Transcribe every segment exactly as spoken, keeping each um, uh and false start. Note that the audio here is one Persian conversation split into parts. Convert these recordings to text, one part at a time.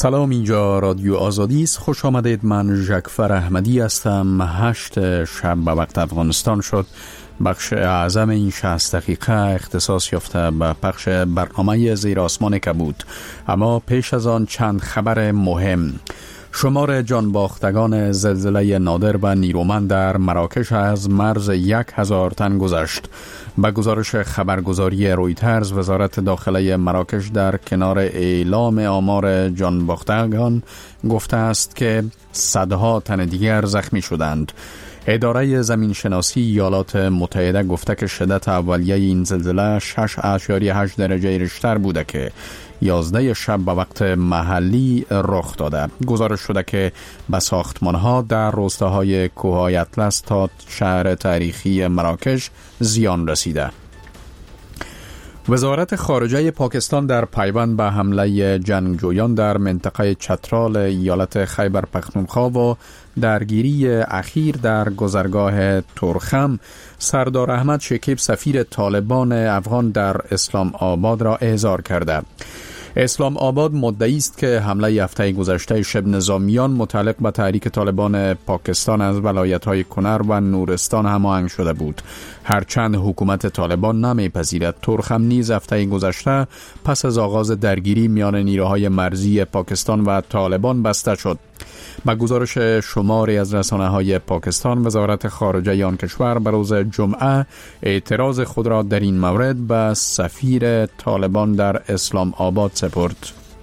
سلام، اینجا رادیو آزادی است. خوش آمدید. من ژکفر احمدی هستم. هشت شب به وقت افغانستان شد. بخش اعظم این شصت دقیقه اختصاص یافته به پخش برنامه زیر آسمان کبود. اما پیش از آن چند خبر مهم. شمار جانباختگان زلزله نادر و نیرومند در مراکش از مرز یک هزار تن گذشت. به گزارش خبرگزاری رویترز، وزارت داخله مراکش در کنار اعلام آمار جانباختگان گفته است که صدها تن دیگر زخمی شدند. اداره زمین شناسی ایالات متحده گفته که شدت اولیه این زلزله شش اشاریه هشت درجه ریشتر بوده که یازده شب به وقت محلی رخ داده. گزارش شده که به ساختمان‌ها در روستاهای کوههای اطلس تا شهر تاریخی مراکش زیان رسیده. وزارت خارجه پاکستان در پیوند به حمله جنگجویان در منطقه چترال ایالت خیبر پختونخوا و درگیری اخیر در گذرگاه ترخم، سردار احمد شکیب سفیر طالبان افغان در اسلام آباد را احضار کرده. اسلام آباد مدعی است که حمله هفته گذشته شبه نظامیان متعلق به تحریک طالبان پاکستان از ولایت‌های کنر و نورستان هماهنگ شده بود. هرچند حکومت طالبان نمی‌پذیرد، ترخم نیز هفته گذشته پس از آغاز درگیری میان نیروهای مرزی پاکستان و طالبان بسته شد. با گزارش شماری از رسانه‌های پاکستان، وزارت خارجه آن کشور به روز جمعه اعتراض خود را در این مورد به سفیر طالبان در اسلام آباد سپرد.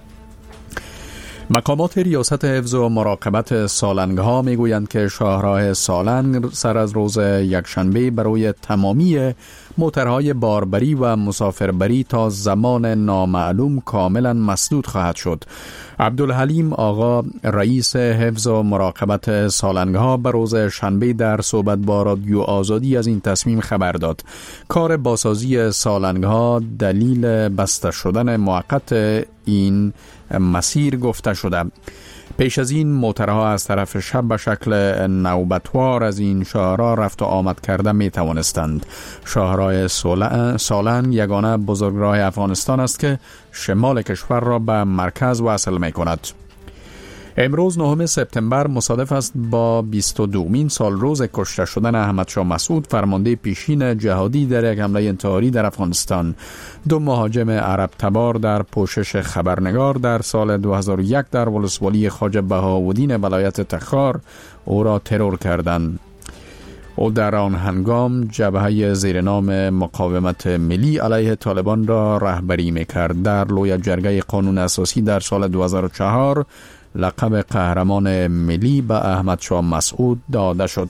مقامات ریاست حفظ و مراقبت سالنگ ها می گویند که شاهراه سالنگ سر از روز یکشنبه برای تمامی موترهای باربری و مسافربری تا زمان نامعلوم کاملا مسدود خواهد شد. عبدالحلیم آقا، رئیس حفظ و مراقبت سالنگ ها، به روز شنبه در صحبت با رادیو آزادی از این تصمیم خبر داد. کار بازسازی سالنگ ها دلیل بسته شدن موقت این مسیر گفته شده. پیش از این موترها از طرف شب به شکل نوبتوار از این شاهراه رفت و آمد کرده می توانستند. شاهراه سالنگ یگانه بزرگراه افغانستان است که شمال کشور را به مرکز وصل می کند. امروز نهم سپتامبر مصادف است با بیست و دومین سال روز کشته شدن احمد شاه مسعود، فرمانده پیشین جهادی در یک حمله انتحاری در افغانستان. دو مهاجم عرب تبار در پوشش خبرنگار در سال دو هزار و یک در ولسوالی خواجه بهاءالدین ولایت تخار او را ترور کردند. او در آن هنگام جبهه زیر نام مقاومت ملی علیه طالبان را رهبری می‌کرد. در لوی جرگه قانون اساسی در سال دو هزار و چهار لقب قهرمان ملی به احمد شاه مسعود داده شد.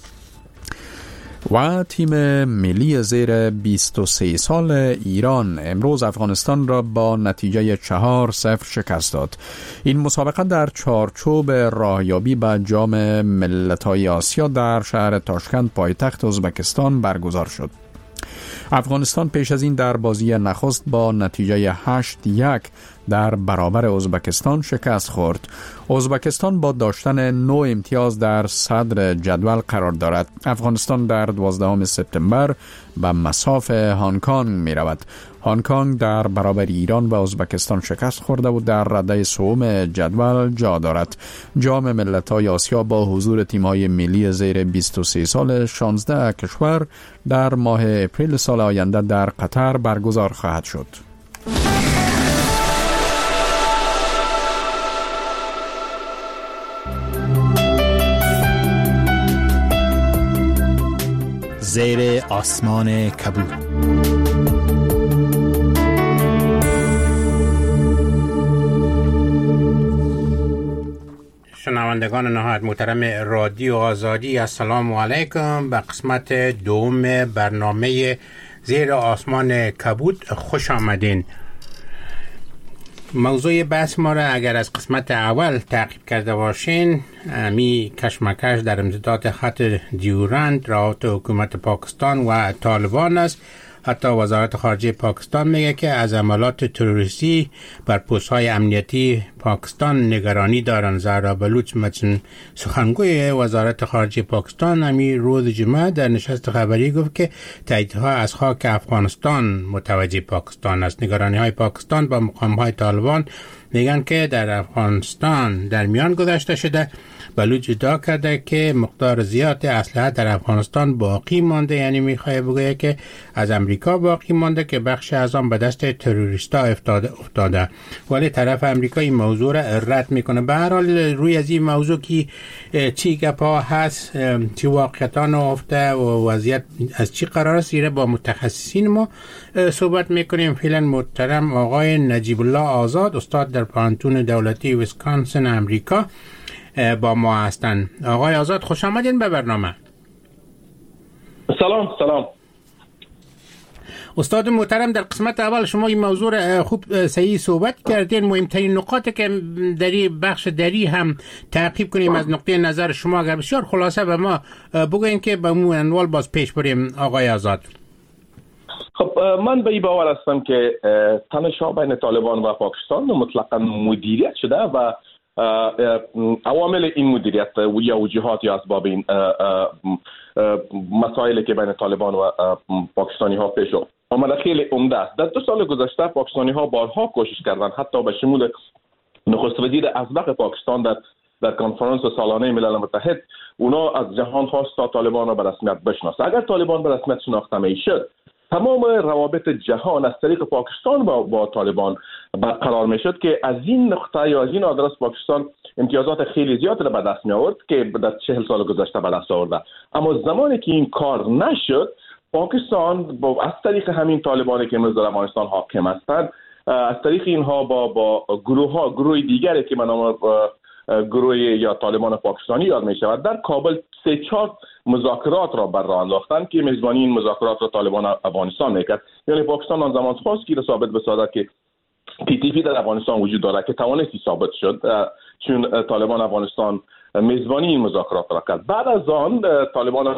و تیم ملی زیر بیست و سه سال ایران امروز افغانستان را با نتیجه چهار صفر شکست داد. این مسابقه در چارچوب راهیابی به جام ملت‌های آسیا در شهر تاشکند پایتخت ازبکستان برگزار شد. افغانستان پیش از این در بازی نخست با نتیجه هشت یک در برابر ازبکستان شکست خورد. ازبکستان با داشتن نو امتیاز در صدر جدول قرار دارد. افغانستان در دوازدهم سپتامبر به مصاف هنگ کنگ می رود. هنگ کنگ در برابر ایران و ازبکستان شکست خورده و در رده سوم جدول جا دارد. جام ملت‌های آسیا با حضور تیم‌های ملی زیر بیست و سه سال شانزده کشور در ماه اپریل سال آینده در قطر برگزار خواهد شد. زیر آسمان کبود. شنوندگان نهایت محترم رادیو آزادی، السلام علیکم. به قسمت دوم برنامه زیر آسمان کبود خوش آمدین. موضوع بحث ما را اگر از قسمت اول تعقیب کرده باشین، می کشمکش در امتداد خط دیورند روابط حکومت پاکستان و طالبان است. حتی وزارت خارجه پاکستان میگه که از عملات تروریستی بر پست‌های امنیتی پاکستان نگرانی دارن. زهرا بلوچ متن سخنگوی وزارت خارجه پاکستان امی روز جمعه در نشست خبری گفت که تهدیدها از خاک افغانستان متوجه پاکستان است. نگرانی های پاکستان با مقام های طالبان میگن که در افغانستان در میان گذاشته شده. بلوچ ادعا کرده که مقدار زیاد اسلحه در افغانستان باقی مانده، یعنی میخواد بگه که از امریکا باقی مانده که بخش از آن به دست تروریستا افتاده افتاده ولی طرف امریکا این موضوع را رد میکنه. به هر حال روی از این موضوع که چی گپا هست، چی واقعیتان افته و وضعیت از چی قرار است با متخصصین ما صحبت میکنیم. فعلا محترم آقای نجیب الله آزاد، استاد در پانتون دولتی ویسکانسن امریکا با ما هستن. آقای آزاد خوش آمدین به برنامه. سلام سلام استاد محترم، در قسمت اول شما این موضوع را خوب صحیح صحبت کردین. مهمترین نقاط که در این بخش دری هم تعقیب کنیم از نقطه نظر شما، اگر بسیار خلاصه به ما بگوین که به مو انوال باز پیش بریم. آقای آزاد. خب من به این باور هستم که تنش‌ها بین طالبان و پاکستان مطلقاً مدیریت شده و عوامل این مدیریت یا وجوهات یا اسباب این مسائلی که بین طالبان و پاکستانی ها پیش آمده خیلی عمده است. در دو سال گذشته پاکستانی ها بارها کوشش کردند، حتی به شمول نخست وزیر اسبق پاکستان در در کنفرانس سالانه ملل متحد اونا از جهان خواست تا طالبان را به رسمیت بشناسه. اگر طالبان به رسمیت شناخته میشد، تمام روابط جهان از طریق پاکستان با, با طالبان برقرار میشد که از این نقطه یا از این آدرس پاکستان امتیازات خیلی زیاد را به دست می آورد که در چهل سال گذشته به دست آورده. اما زمانی که این کار نشد، پاکستان با از طریق همین طالبانی که امروز در افغانستان حاکم هستند، از طریق اینها با با گروه ها گروه دیگری که به نام گروه یا طالبان پاکستانی یاد می شود، در کابل سه چهار مذاکرات را بر راه انداختند که میزبانی این مذاکرات را طالبان افغانستان میکرد. یعنی پاکستان آن زمان خواست که ثابت بسازد که تی تی پی در افغانستان وجود دارد که توانستی ثابت شد چون طالبان افغانستان میزبانی این مذاکرات را کرد. بعد از آن طالبان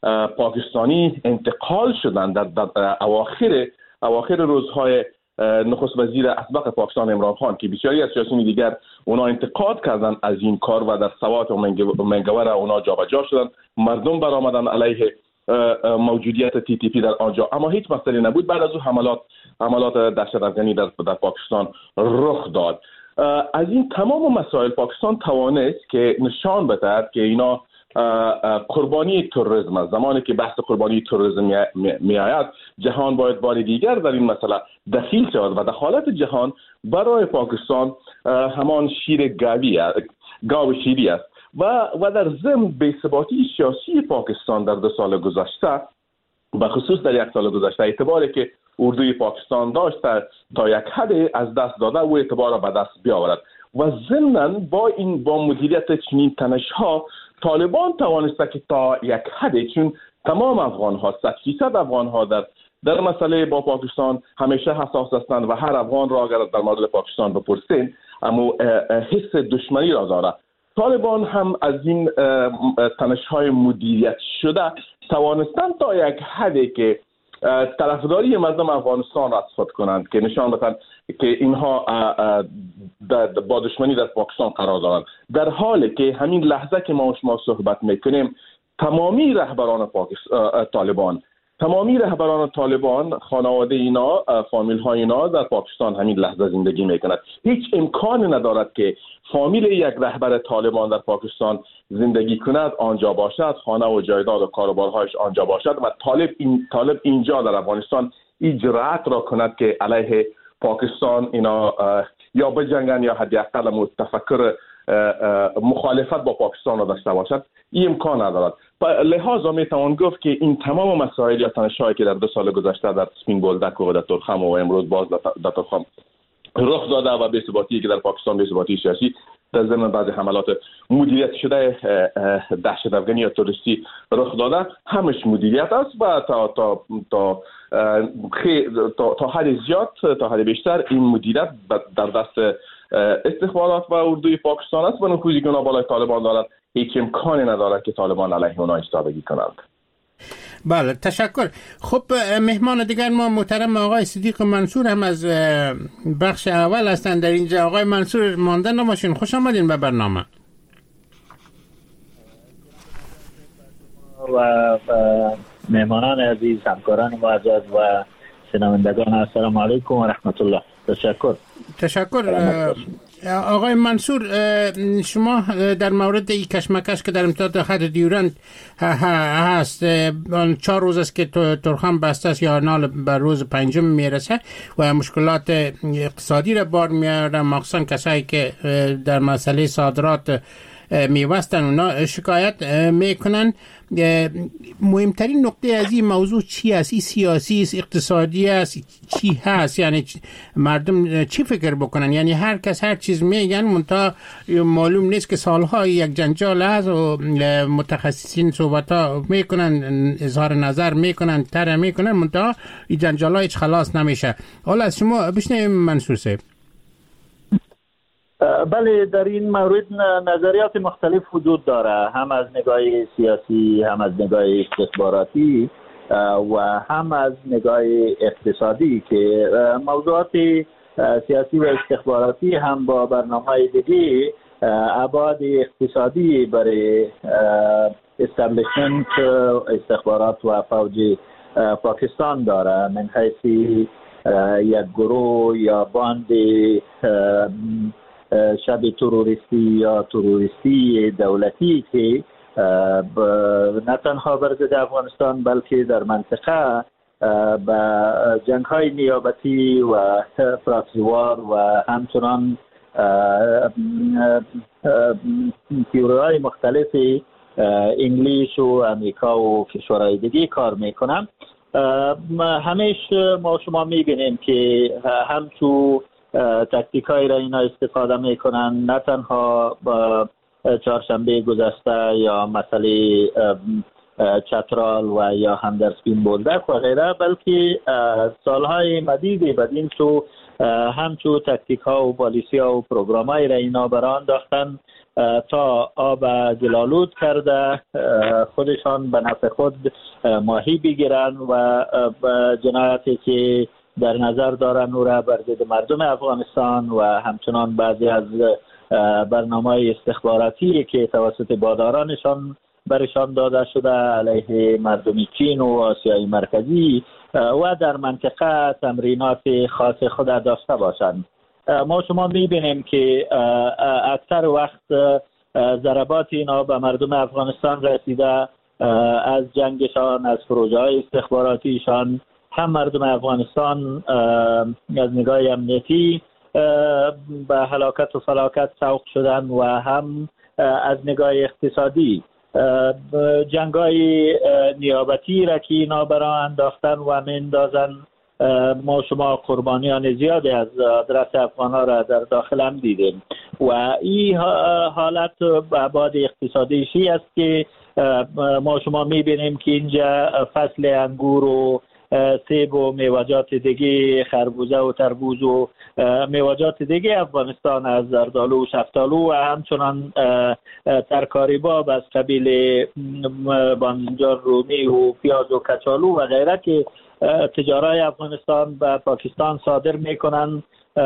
پاکستانی انتقال شدند در, در اواخر اواخر روزهای نخست وزیر اسبق پاکستان عمران خان که بسیاری از سیاسیون دیگر اونا انتقاد کردند از این کار و در سوات و منگور اونا جابجا شدند. مردم برآمدند علیه موجودیت تی تی پی در آنجا، اما هیچ مسئله نبود. بعد از او حملات حملات دهشت‌افکنی در در پاکستان رخ داد. از این تمام مسائل پاکستان توانست که نشان بدهد که اینا قربانی تروریسم است. زمانی که بحث قربانی تروریسم می آید، جهان باید بار دیگر در این مسئله دخیل شود و دخالت جهان برای پاکستان همان شیر گاوی است، گاو شیری است و و در ضمن بی‌ثباتی سیاسی پاکستان در دو سال گذشته، به خصوص در یک سال گذشته، اعتباری که اردوی پاکستان داشت تا یک حد از دست داده و اعتبار را به دست بیاورد و ضمناً با این با مدیریت چنین تنش‌ها طالبان توانسته که تا یک حد، چون تمام افغان ها صد فیصد افغان ها در در مسئله با پاکستان همیشه حساس هستند و هر افغان را اگر در مورد پاکستان بپرسین اما حس دشمنی را داره. طالبان هم از این تنش‌های مدیریت شده توانستند تا یک حدی که طرفداری مردم افغانستان را از خود کنند که نشان بدهند که اینها با دشمنی در پاکستان قرار دارند، در حالی که همین لحظه که ما شما صحبت میکنیم تمامی رهبران پاکستان طالبان تمامی رهبران طالبان خانواده اینا، فامیل های اینا در پاکستان همین لحظه زندگی میکنند. هیچ امکانی ندارد که فامیل یک رهبر طالبان در پاکستان زندگی کند، آنجا باشد، خانه و جایداد و کاروبارهایش آنجا باشد و طالب این طالب اینجا در افغانستان اجرات را کند که علیه پاکستان اینا یا بجنگن یا حداقل متفکر مخالفت با پاکستان را داشته باشد. این امکان ندارد. لحاظا میتوان گفت که این تمام مسائل یا تنش‌هایی که در دو سال گذشته در سپین بولدک و در ترخم و امروز باز در ترخم رخ داده و بی‌ثباتی که در پاکستان بی‌ثباتی سیاسی در ضمن بعض حملات مدیریت شده دهشت‌افکنی یا تروریستی رخ داده، همش مدیریت است و تا تا تا تا, تا حد زیاد تا حد بیشتر این مدیریت در دست استخبارات و اردوی پاکستان است و نفوذی که اونا بالای طالبان دارد هیچ امکانی ندارد که طالبان علیه اونا ایستادگی کنند. بله، تشکر. خب مهمان دیگر ما محترم آقای صدیق منصور هم از بخش اول هستند در اینجا. آقای منصور مانده نماشین، خوش آمدین به برنامه. و مهمانان عزیز، همکاران معزز و شنوندگان، السلام علیکم و رحمت الله. تشکر. تشکر. آقای منصور، شما در مورد این کشمکش که در امتداد خط دیورند هست، چهار روز است که ترخم بسته است یا نال بر روز پنجم میرسه و مشکلات اقتصادی را بار میاره، مخصوصا کسایی که در مسئله صادرات میوستن اونا شکایت میکنن. مهمترین نقطه از این موضوع چی است؟ این سیاسی است، اقتصادی است، چی هست؟ یعنی مردم چی فکر بکنن؟ یعنی هر کس هر چیز میگن، منتها معلوم نیست که سالها یک جنجال هست و متخصصین صحبت ها میکنن، اظهار نظر میکنن، طرح میکنن، منتها این جنجال ها هیچ خلاص نمیشه. حالا از شما بشنویم منصور صاحب. بله، در این مورد نظریات مختلف وجود داره، هم از نگاه سیاسی، هم از نگاه استخباراتی و هم از نگاه اقتصادی، که موضوعات سیاسی و استخباراتی هم با برنامه‌های دیگه ابعاد اقتصادی برای استابلیشمنت استخبارات و فوج پاکستان داره، من حیث یک گروه یا باند شب تروریستی یا تروریستی دولتی که نه تنها بر ضد افغانستان بلکه در منطقه با جنگ های نیابتی و پراکسیوار و همچنان تیوری مختلف انگلیس و امریکا و کشورهای دیگه کار میکنن. همیشه ما شما میبینیم که همچون تاکتیک های را اینا استفاده میکنن، نه تنها با چهارشنبه گذشته یا مسئله چترال و یا همدرسبین بولدک و غیره، بلکه سالهای مدیدی بدین تو همچون تاکتیک ها و پالیسی ها و پروگرام های را اینا بران داختن تا آب گلالود کرده خودشان به نفع خود ماهی بگیرن و جنایتی که در نظر دارن او را بر ضد مردم افغانستان و همچنان بعضی از برنامه‌های استخباراتی که توسط بادارانشان برشان داده شده علیه مردم چین و آسیای مرکزی و در منطقه تمرینات خاص خود داشته باشند. ما شما می‌بینیم که اکثر وقت ضربات اینا به مردم افغانستان رسیده، از جنگشان، از پروژه‌های استخباراتیشان، هم مردم افغانستان از نگاه امنیتی به هلاکت و فلاکت سوق شدن و هم از نگاه اقتصادی جنگای نیابتی را که اینا برا انداختن و میندازن. ما شما قربانیان زیادی از آدرس افغان‌ها را در داخل هم دیدیم و این حالت بعد اقتصادیشی است که ما شما میبینیم که اینجا فصل انگور و سیب و میوجات دیگه، خربوزه و تربوز و میوجات دیگه افغانستان، از زردالو و شفتالو و همچنان ترکاری باب از قبیل بانجان رومی و پیاز و کچالو و غیره که تجارای افغانستان به پاکستان صادر میکنن،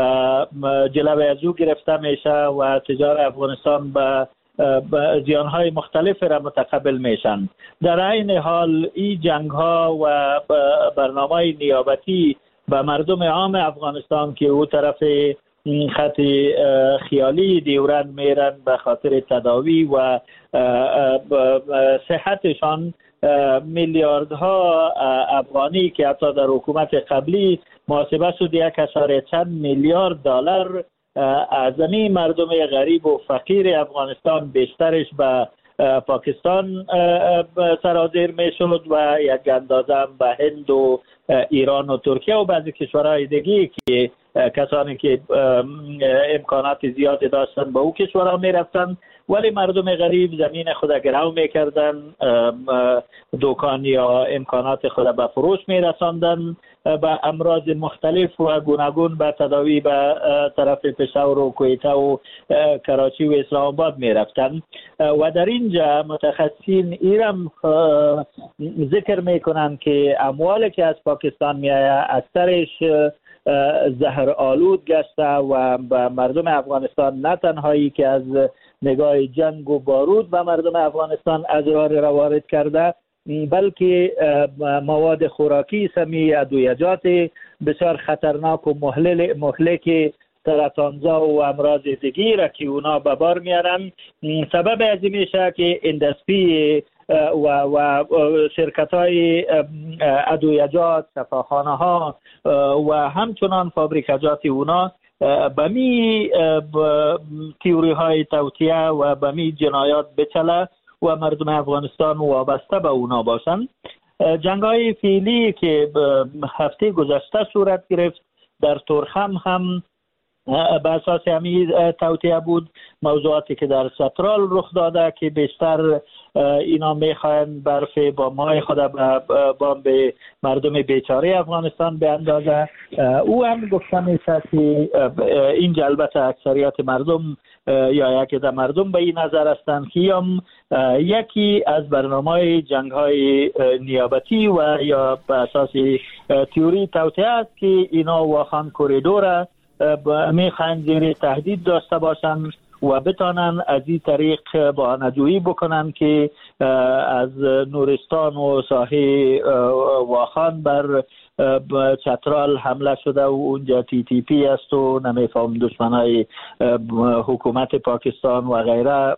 جلوه از او گرفته میشه و تجار افغانستان به زیانهای مختلف را متقبل میشن. در این حال این جنگ ها و برنامه نیابتی به مردم عام افغانستان که او طرف خط خیالی دیورند میرن به خاطر تداوی و صحتشان، میلیاردها افغانی که حتی در حکومت قبلی محاسبه شد یک اشاره چند میلیارد دلار از این مردم غریب و فقیر افغانستان بیشترش به پاکستان سرازیر می شد و یک اندازه به هند و ایران و ترکیه و بعضی کشورهای دیگه که کسانی که امکانات زیادی داشتن به او کشورها می رفتن، ولی مردم غریب زمین خود گرو می کردن، دکان یا امکانات خود به فروش می رساندن، به امراض مختلف و گوناگون به تداوی به طرف پشاور و کویته و کراچی و اسلام آباد می رفتن و در اینجا متخصصین ایرم ذکر می کنند که اموالی که از پاکستان می آید اکثرش زهر آلود گشته و به مردم افغانستان نه تنهایی که از نگاه جنگ و بارود به مردم افغانستان اضرار را وارد کرده، بلکه مواد خوراکی، سمی، ادویجات بسیار خطرناک و مهلک سرطانزا و امراض دیگه را که اونا به بار میارن. سبب از این میشه که اندستری و و شرکت های ادویجات، شفاخانه ها و همچنان فابریکاجات اونا به می تیوری های توطئه و به می جنایات بچله و مردم افغانستان وابسته به اونا باشن. جنگ های فعلی که هفته گذشته صورت گرفت در تورخم هم به اساس همین توطئه بود. موضوعاتی که در سترال رخ داده که بیشتر اینا میخواین برف با مای خود با به مردم بیچاره افغانستان بیاندازه. او هم گفته میشه که این البته اکثریت مردم یا یکی از مردم به این نظر هستند که هم یکی از برنامه جنگ های نیابتی و یا به اساس تئوری توطئه است که اینا واخان کوریدور میخواین زیر تهدید داشته باشن و بتانن از این طریق بهانه‌جویی بکنن که از نورستان و ساحه واخان بر چترال حمله شده و اونجا تی تی پی است و نمیفهم دشمنای حکومت پاکستان و غیره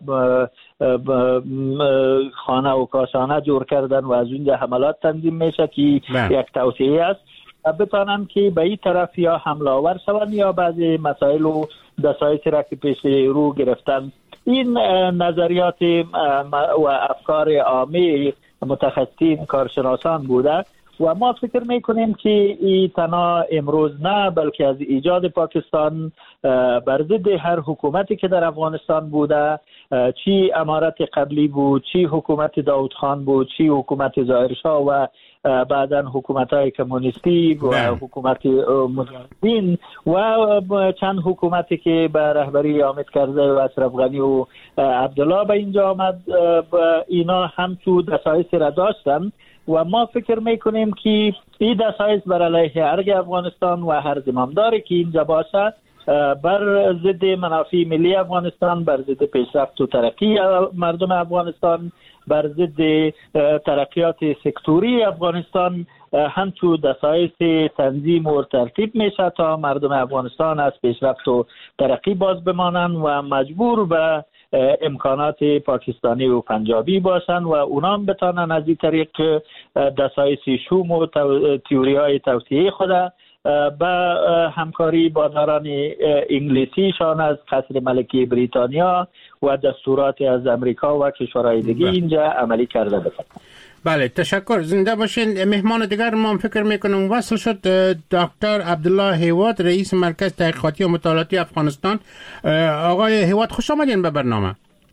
خانه و کاشانه جور کردن و از اونجا حملات تنظیم میشه که یک توصیه است بتانن که به این طرف یا حمله آور شوند یا بعضی مسائل و دسایسی را که پیش رو گرفتن. این نظریات و افکار عامی متخصصین کارشناسان بوده و ما فکر میکنیم که این تنها امروز نه بلکه از ایجاد پاکستان بر ضد هر حکومتی که در افغانستان بوده، چی امارت قبلی بود، چی حکومت داود خان بود، چی حکومت ظاهرشاه و بعداً حکومت‌های کمونیستی و حکومت مجاهدین و چند حکومتی که به رهبری حامد کرزی و اشرف غنی و عبدالله به اینجا آمد، اینا هم تو دسایس را داشتن و ما فکر میکنیم که این دسایس بر علیه ارگ افغانستان و هر زمامداری که اینجا باشه بر ضد منافع ملی افغانستان، بر ضد پیشرفت و ترقی مردم افغانستان، بر ضد ترقیات سکتوری افغانستان همچون دسایس تنظیم و ترتیب میشه تا مردم افغانستان از پیشرفت و ترقی باز بمانند و مجبور به امکانات پاکستانی و پنجابی باشن و اونام بتانن از این طریق دسایس شوم و تئوری های توطئه خود با همکاری با داران انگلیسیشان از قصر ملکی بریتانیا و دستورات از امریکا و کشورهای دیگه اینجا عملی کرده باشند. بله، تشکر. زنده باشین. مهمان دیگر ما فکر میکنم وصل شد. دکتر عبدالله هیواد، رئیس مرکز تحقیقاتی و مطالعاتی افغانستان. آقای هیواد خوش آمدین به برنامه.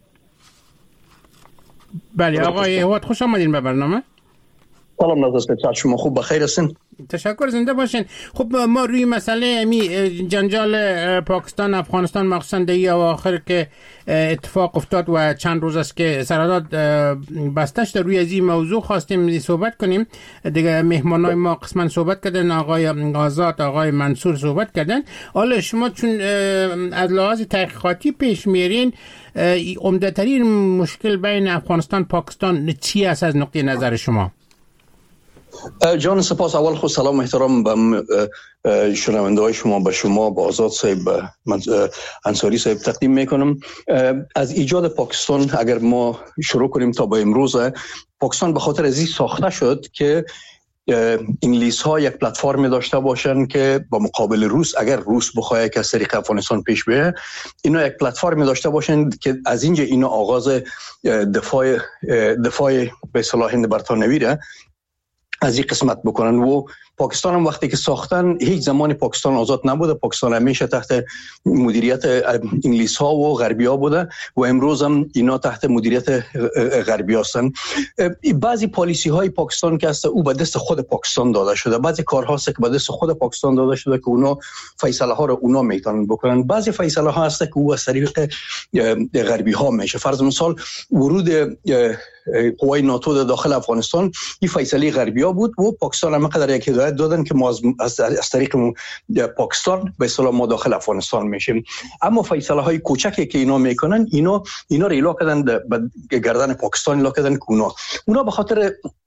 بله آقای هیواد خوش آمدین به برنامه. سلام نظر شما خوب بخیر هستین؟ تشکر، زنده باشین. خب ما روی مسئله می جنجال پاکستان افغانستان مخصوصا در اواخر که اتفاق افتاد و چند روز است که سرحدات بسته شده، روی از این موضوع خواستیم صحبت کنیم. دیگه مهمانای ما قسما صحبت کردن، آقای آزاد، آقای منصور صحبت کردن. حالا شما چون از لحاظ تحقیقاتی پیش میرین، عمده ترین مشکل بین افغانستان پاکستان چی است از نقطه نظر شما؟ جان سپاس. اول خود سلام و احترام به شنونده های شما، به شما، به آزاد صاحب، انصاری صاحب تقدیم میکنم. از ایجاد پاکستان اگر ما شروع کنیم تا به امروز، پاکستان به خاطر از این ساخته شد که انگلیس ها یک پلتفرم داشته باشن که با مقابل روس، اگر روس بخواد که از طریق افغانستان پیش بره، اینا یک پلتفرم داشته باشن که از اینجا اینا آغاز دفاع دفاع به اصطلاح هند برتانوی را از این قسمت بکنن. و پاکستان هم وقتی که ساختن، هیچ زمانی پاکستان آزاد نبوده. پاکستان همیشه تحت مدیریت انگلیس ها و غربی ها بوده و امروز هم اینا تحت مدیریت غربی هستن. بعضی پالیسی های پاکستان که هست او به دست خود پاکستان داده شده، بعضی کارها هست که به دست خود پاکستان داده شده که اونا فیصله ها رو اونا میتونن بکنن. بعضی فیصله ها هست که او از طریق غربی ها میشه. فرض مثال ورود قوای ناتو داخل افغانستان این فیصله غربی ها بود و پاکستان هم قدر یک هدایت دادن که ما از, از طریق پاکستان به اصطلاح ما داخل افغانستان میشیم. اما فیصله های کوچکی که اینا میکنن، اینا اینا رو ایلا کردن به گردن پاکستان، ایلا کردن که اونا اونا به خاطر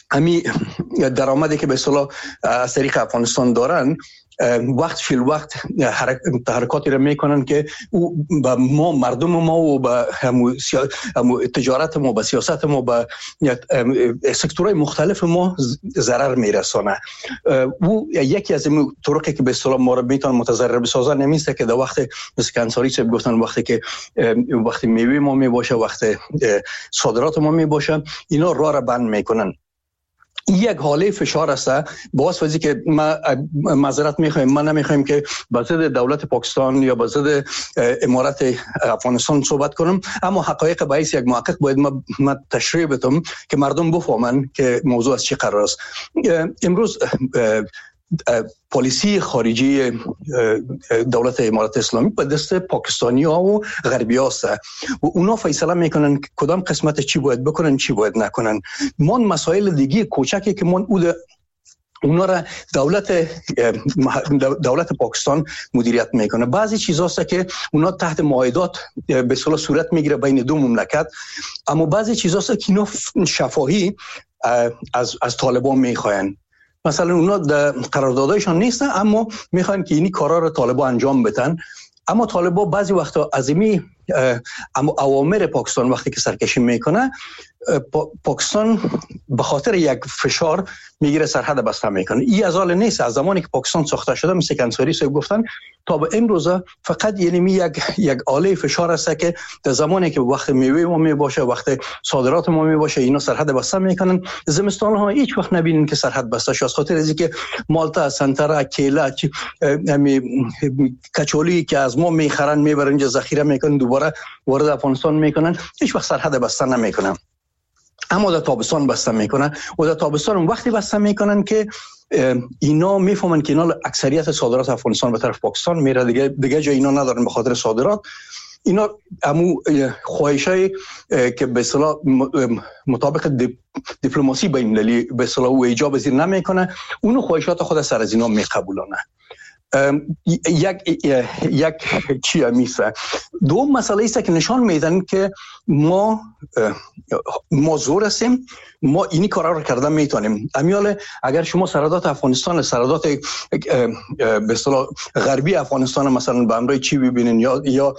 امی درآمدی که به اصطلاح از طریق افغانستان دارن وقت فی الوقت حرک... تحرکاتی را میکنن که او با ما مردم ما و با همو, سیا... همو تجارت ما با سیاست ما با سکتورهای مختلف ما ضرر میرسانه. او یکی از این طرقی که به اصطلاح ما را میتونن متضرر بسازن نمیسته که در وقت مثل که انصاری صاحب گفتن وقتی که وقتی میوه ما میباشه وقت صادرات ما میباشه اینا راه را بند میکنن. یک حاله فشار است باعث وزی که ما معذرت میخوایم ما نمیخوایم که با ضد دولت پاکستان یا با ضد امارت افغانستان صحبت کنم، اما حقایق باعث یک محقق باید ما, ما تشریح بدم که مردم بفهمن که موضوع از چی قرار است. امروز پالیسی خارجی دولت امارت اسلامی به دست پاکستانی ها و غربی ها است و اونا فیصله میکنن کدام قسمت چی باید بکنن چی باید نکنن. من مسائل دیگه کوچکی که من اونا را دولت دولت پاکستان مدیریت میکنه. بعضی چیزاست که اونا تحت معاهدات به اصطلاح صورت میگیره بین دو مملکت، اما بعضی چیزاست که اینا شفاهی از از طالبان میخواین. مثلا اونا در قراردادایشان نیستن اما میخوان که اینی کارا رو طالبان انجام بدن، اما طالبان بعضی وقتا از این اوامر پاکستان وقتی که سرکشی میکنه پاکستان به خاطر یک فشار میگیره سرحد بسته میکنه. این از حال نیست. از زمانی که پاکستان ساخته شده مثل که انصاری صاحب گفتن تا به امروز فقط یعنی یک یک آله فشار است که در زمانی که وقت میوه ما میباشه وقت صادرات ما میباشه اینا سرحد بسته میکنن. زمستان ها هیچ وقت نبینین که سرحد بسته شه، از خاطر از اینکه مالتا، سنترا، کیلا، همین کچولی که از ما میخرن میبرن اینجا ذخیره میکنن دوباره وارد افغانستان میکنن، هیچ وقت سرحد بسته نمیکنن. اما در تابستان بسته میکنن و در تابستان وقتی بسته میکنن که اینا میفهمن که اینا اکثریت صادرات افغانستان به طرف پاکستان میره، دیگه دیگه جای اینا ندارن به خاطر صادرات. اینا امو خواهشای که به اصطلاح مطابق دیپلماسی بین المللی به اصطلاح او ایجاب زیر نمیکنه، اونو خواهشات خود سر از اینا میقبولانه. یک یک چی میسه. دو مسئله است که نشان میدن که ما ما زور هستیم، ما اینی کارا رو کردن میتونیم. امیال اگر شما سرحدات افغانستان، سرحدات به اصطلاح غربی افغانستان مثلا به امرای چی ببینین یا یا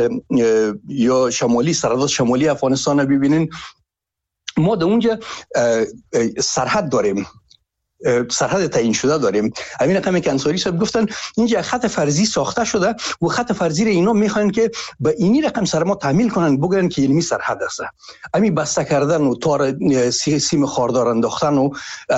یا شمالی سرحدات شمالی افغانستان رو ببینین، ما در اونجا سرحد داریم، سرحد تعیین شده داریم. همین رقمی که انصاری صاحب گفتن اینجا خط فرضی ساخته شده و خط فرضی رو اینا میخوان که به اینی رقم سر ما تعمیل کنن بگن که اینمی سرحد است. همین بسته کردن و تار سیم خاردار انداختن و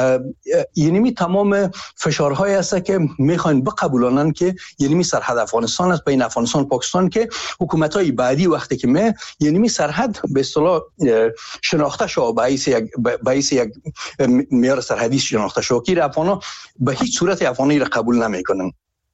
اینمی تمام فشارهای است که میخوان بقبولانن که اینمی سرحد افغانستان است بین افغانستان و پاکستان، که حکومت‌های بعدی وقتی که می اینمی سرحد به اصطلاح شناخته شو باعث یک باعث یک معیار سرحدی شناخته شو که افغانا به هیچ صورت افغانی را قبول نمیکنن.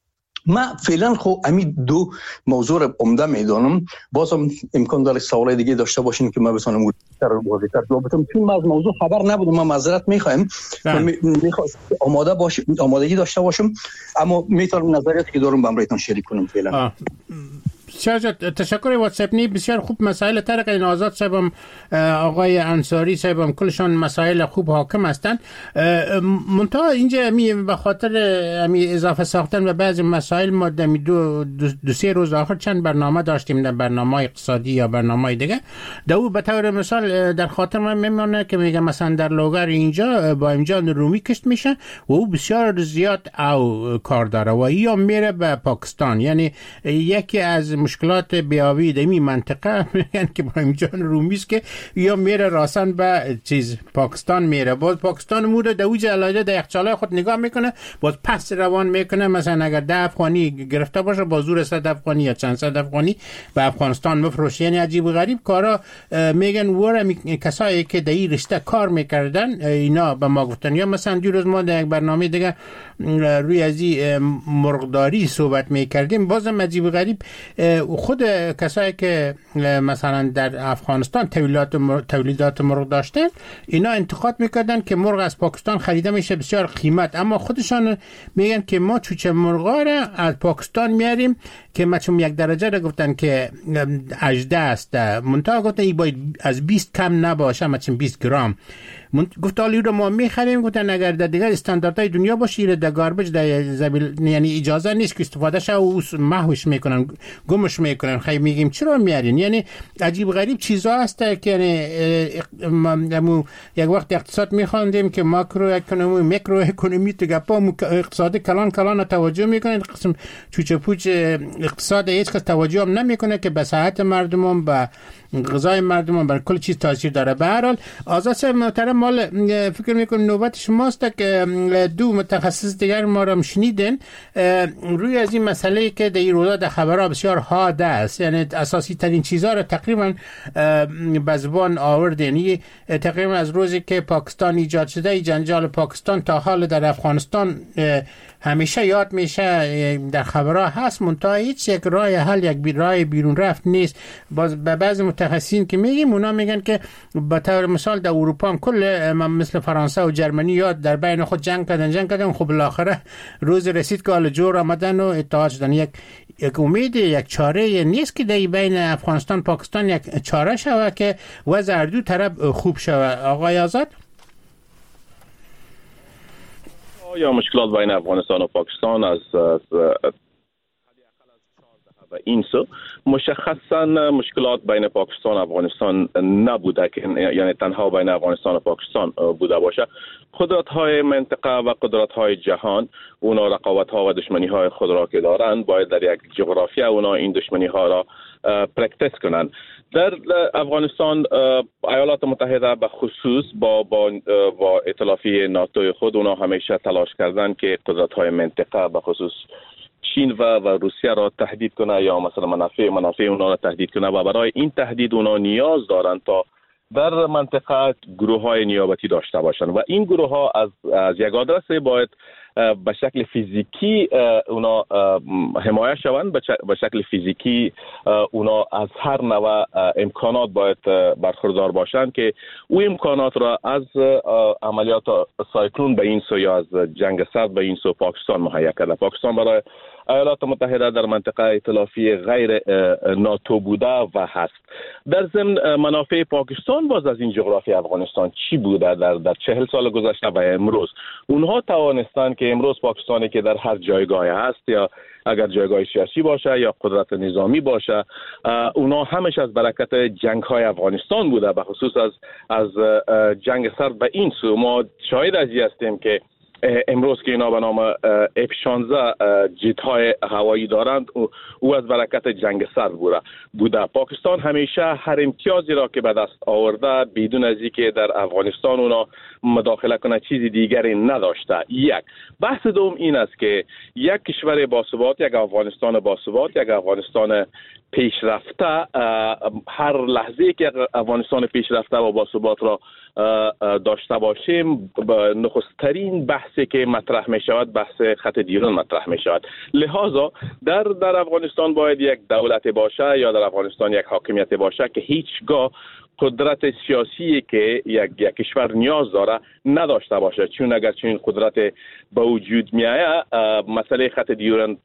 ما فعلا خو امی دو موضوع را عمده میدانم. بازم امکان داره سوال دیگه داشته باشین که ما بتونم بیشتر واضح‌تر جواب بدم، چون ما از موضوع خبر نبودم. ما معذرت میخوایم، میخواستم آماده باشم، آمادگی داشته باشم، اما میتونم نظریاتی که دارم با امرایتون شریک کنم فعلا. شاید تشکر واتساپنی بسیار خوب مسائل طرق این آزاد صاحبم آقای انصاری صاحبم کلشان مسائل خوب حاکم هستند. منتها اینجا می به خاطر می اضافه ساختن و بعضی مسائل ما دمی دو, دو, دو سه روز آخر چند برنامه داشتیم، در برنامه اقتصادی یا برنامه دیگه. دو به طور مثال در خاطر من میمونه که میگم مثلا در لوگر اینجا با اینجا رومی کشت میشه و او بسیار زیاد او کار داره و یا میره به پاکستان. یعنی یکی از مشکلات بیابی دمی منطقه میگن که با اینجا رومی است که یا میره راسن به چیز پاکستان میره، باز پاکستان موره دوج علاجه در یخچالای خود نگاه میکنه، باز پس روان میکنه. مثلا اگر ده افغانی گرفته باشه با زور صد افغانی یا چند صد افغانی به افغانستان مفروشه. یعنی عجیب و غریب کارا میگن. وره کسایی که در این رشته کار میکردن اینا به ما گفتن. یا مثلا دیروز ما در یک برنامه دیگه روی از این مرغداری صحبت میکردیم، بازم عجیب و غریب خود کسایی که مثلا در افغانستان تولیدات مرغ تولیدات مرغ داشتن اینا انتقاد میکردن که مرغ از پاکستان خریده میشه بسیار قیمت، اما خودشان میگن که ما چوچه مرغا را از پاکستان میاریم که مثلا یک درجه را گفتن که اجده است، منتها گفتن این باید از بیست کم نباشه، مثلا بیست گرم. گفت آلی رو ما میخریم، گفتن اگر در دیگر استانداردهای دنیا باشه در گاربیج در زبیل یعنی اجازه نیست که استفاده شه و محوش میکنن گمش میکنن. خیلی میگیم چرا میارین؟ یعنی عجیب غریب چیزا هست که یعنی یک وقت اقتصاد میخواندیم که ماکرو اکونومی میکرو اکونومی تو گپا اقتصاد کلان کلان توجه میکنه، قسم چوچه پوچ اقتصاد هیچ کس توجه هم نمیکنه که به صحت مردم به غذای مردم بر کل چیز تاثیر داره. به هر حال آزاد صاحب محترم مال فکر میکنم نوبت شماست که دو متخصص دیگر ما را شنیدن روی از این مسئله که در این روزا در خبرها بسیار حاده است، یعنی اساسی ترین چیزها را تقریبا به زبان آوردن. یعنی تقریبا از روزی که پاکستان ایجاد شده جنجال پاکستان تا حال در افغانستان همیشه یاد میشه، در خبرها هست، منتها هیچ یک راه حل یک راه بیرون رفت نیست. باز به بعضی متخصصین که میگیم اونا میگن که به طور مثال در اروپا هم کل مثل فرانسه و جرمنی یاد در بین خود جنگ کردن جنگ کردن خب بالاخره روز رسید که حال جور آمدن و اتحاد شدن. یک یک امید یک چاره نیست که در بین افغانستان پاکستان یک چاره شوه که وضع هر دو طرف خوب شوه. آقای آزاد یا مشکلات بین افغانستان و پاکستان از این سو مشخصا مشکلات بین پاکستان و افغانستان نبوده که یعنی تنها بین افغانستان و پاکستان بوده باشه. قدرت های منطقه و قدرت های جهان اونا رقابت ها و دشمنی های خود را که دارند باید در یک جغرافیا اونا این دشمنی ها را پرکتیس کنند. در افغانستان ایالات متحده به خصوص با با با ائتلافی ناتو خود اونا همیشه تلاش کردند که قدرت های منطقه به خصوص چین و, و روسیه را تهدید کنه یا مثلا منافع منافع اونا را تهدید کنه و برای این تهدید اونا نیاز دارند تا در منطقه گروه های نیابتی داشته باشند و این گروه ها از, از یک آدرس باید به شکل فیزیکی اونا حمایه شوند، به شکل فیزیکی اونا از هر نوع امکانات باید برخوردار باشند که او امکانات را از عملیات سایکلون به این سو یا از جنگ سرد به این سو پاکستان مهیا کرده. پاکستان برای ایالات متحده در منطقه ائتلافی غیر ناتو بوده و هست. در ضمن منافع پاکستان باز از این جغرافی افغانستان چی بوده در در چهل سال گذشته و امروز؟ اونها توانستند که امروز پاکستانی که در هر جایگاه هست یا اگر جایگاه سیاسی باشه یا قدرت نظامی باشه اونا همش از برکت جنگ های افغانستان بوده، به خصوص از از جنگ سرد به این سو. ما شاهد از هستیم که امروز که اینا به نام اف شانزده جت های هوایی دارند او, او از برکت جنگ سرد بوده. بوده پاکستان همیشه هر امتیازی را که به دست آورده بدون از اینکه در افغانستان اونا مداخله کنه چیزی دیگری نداشته. یک بحث دوم این است که یک کشور باثبات، یک افغانستان باثبات، یک افغانستان پیشرفته، هر لحظه که افغانستان پیشرفته و باثبات را داشته باشیم نخسترین بحثی که مطرح می شود بحث خط دیرون مطرح می شود. لذا در در افغانستان باید یک دولت باشه یا در افغانستان یک حاکمیت باشه که هیچگاه قدرت سیاسی که یک, یک کشور نیاز داره نداشته باشه، چون اگر چون قدرت به وجود میآید مسئله خط دیورنت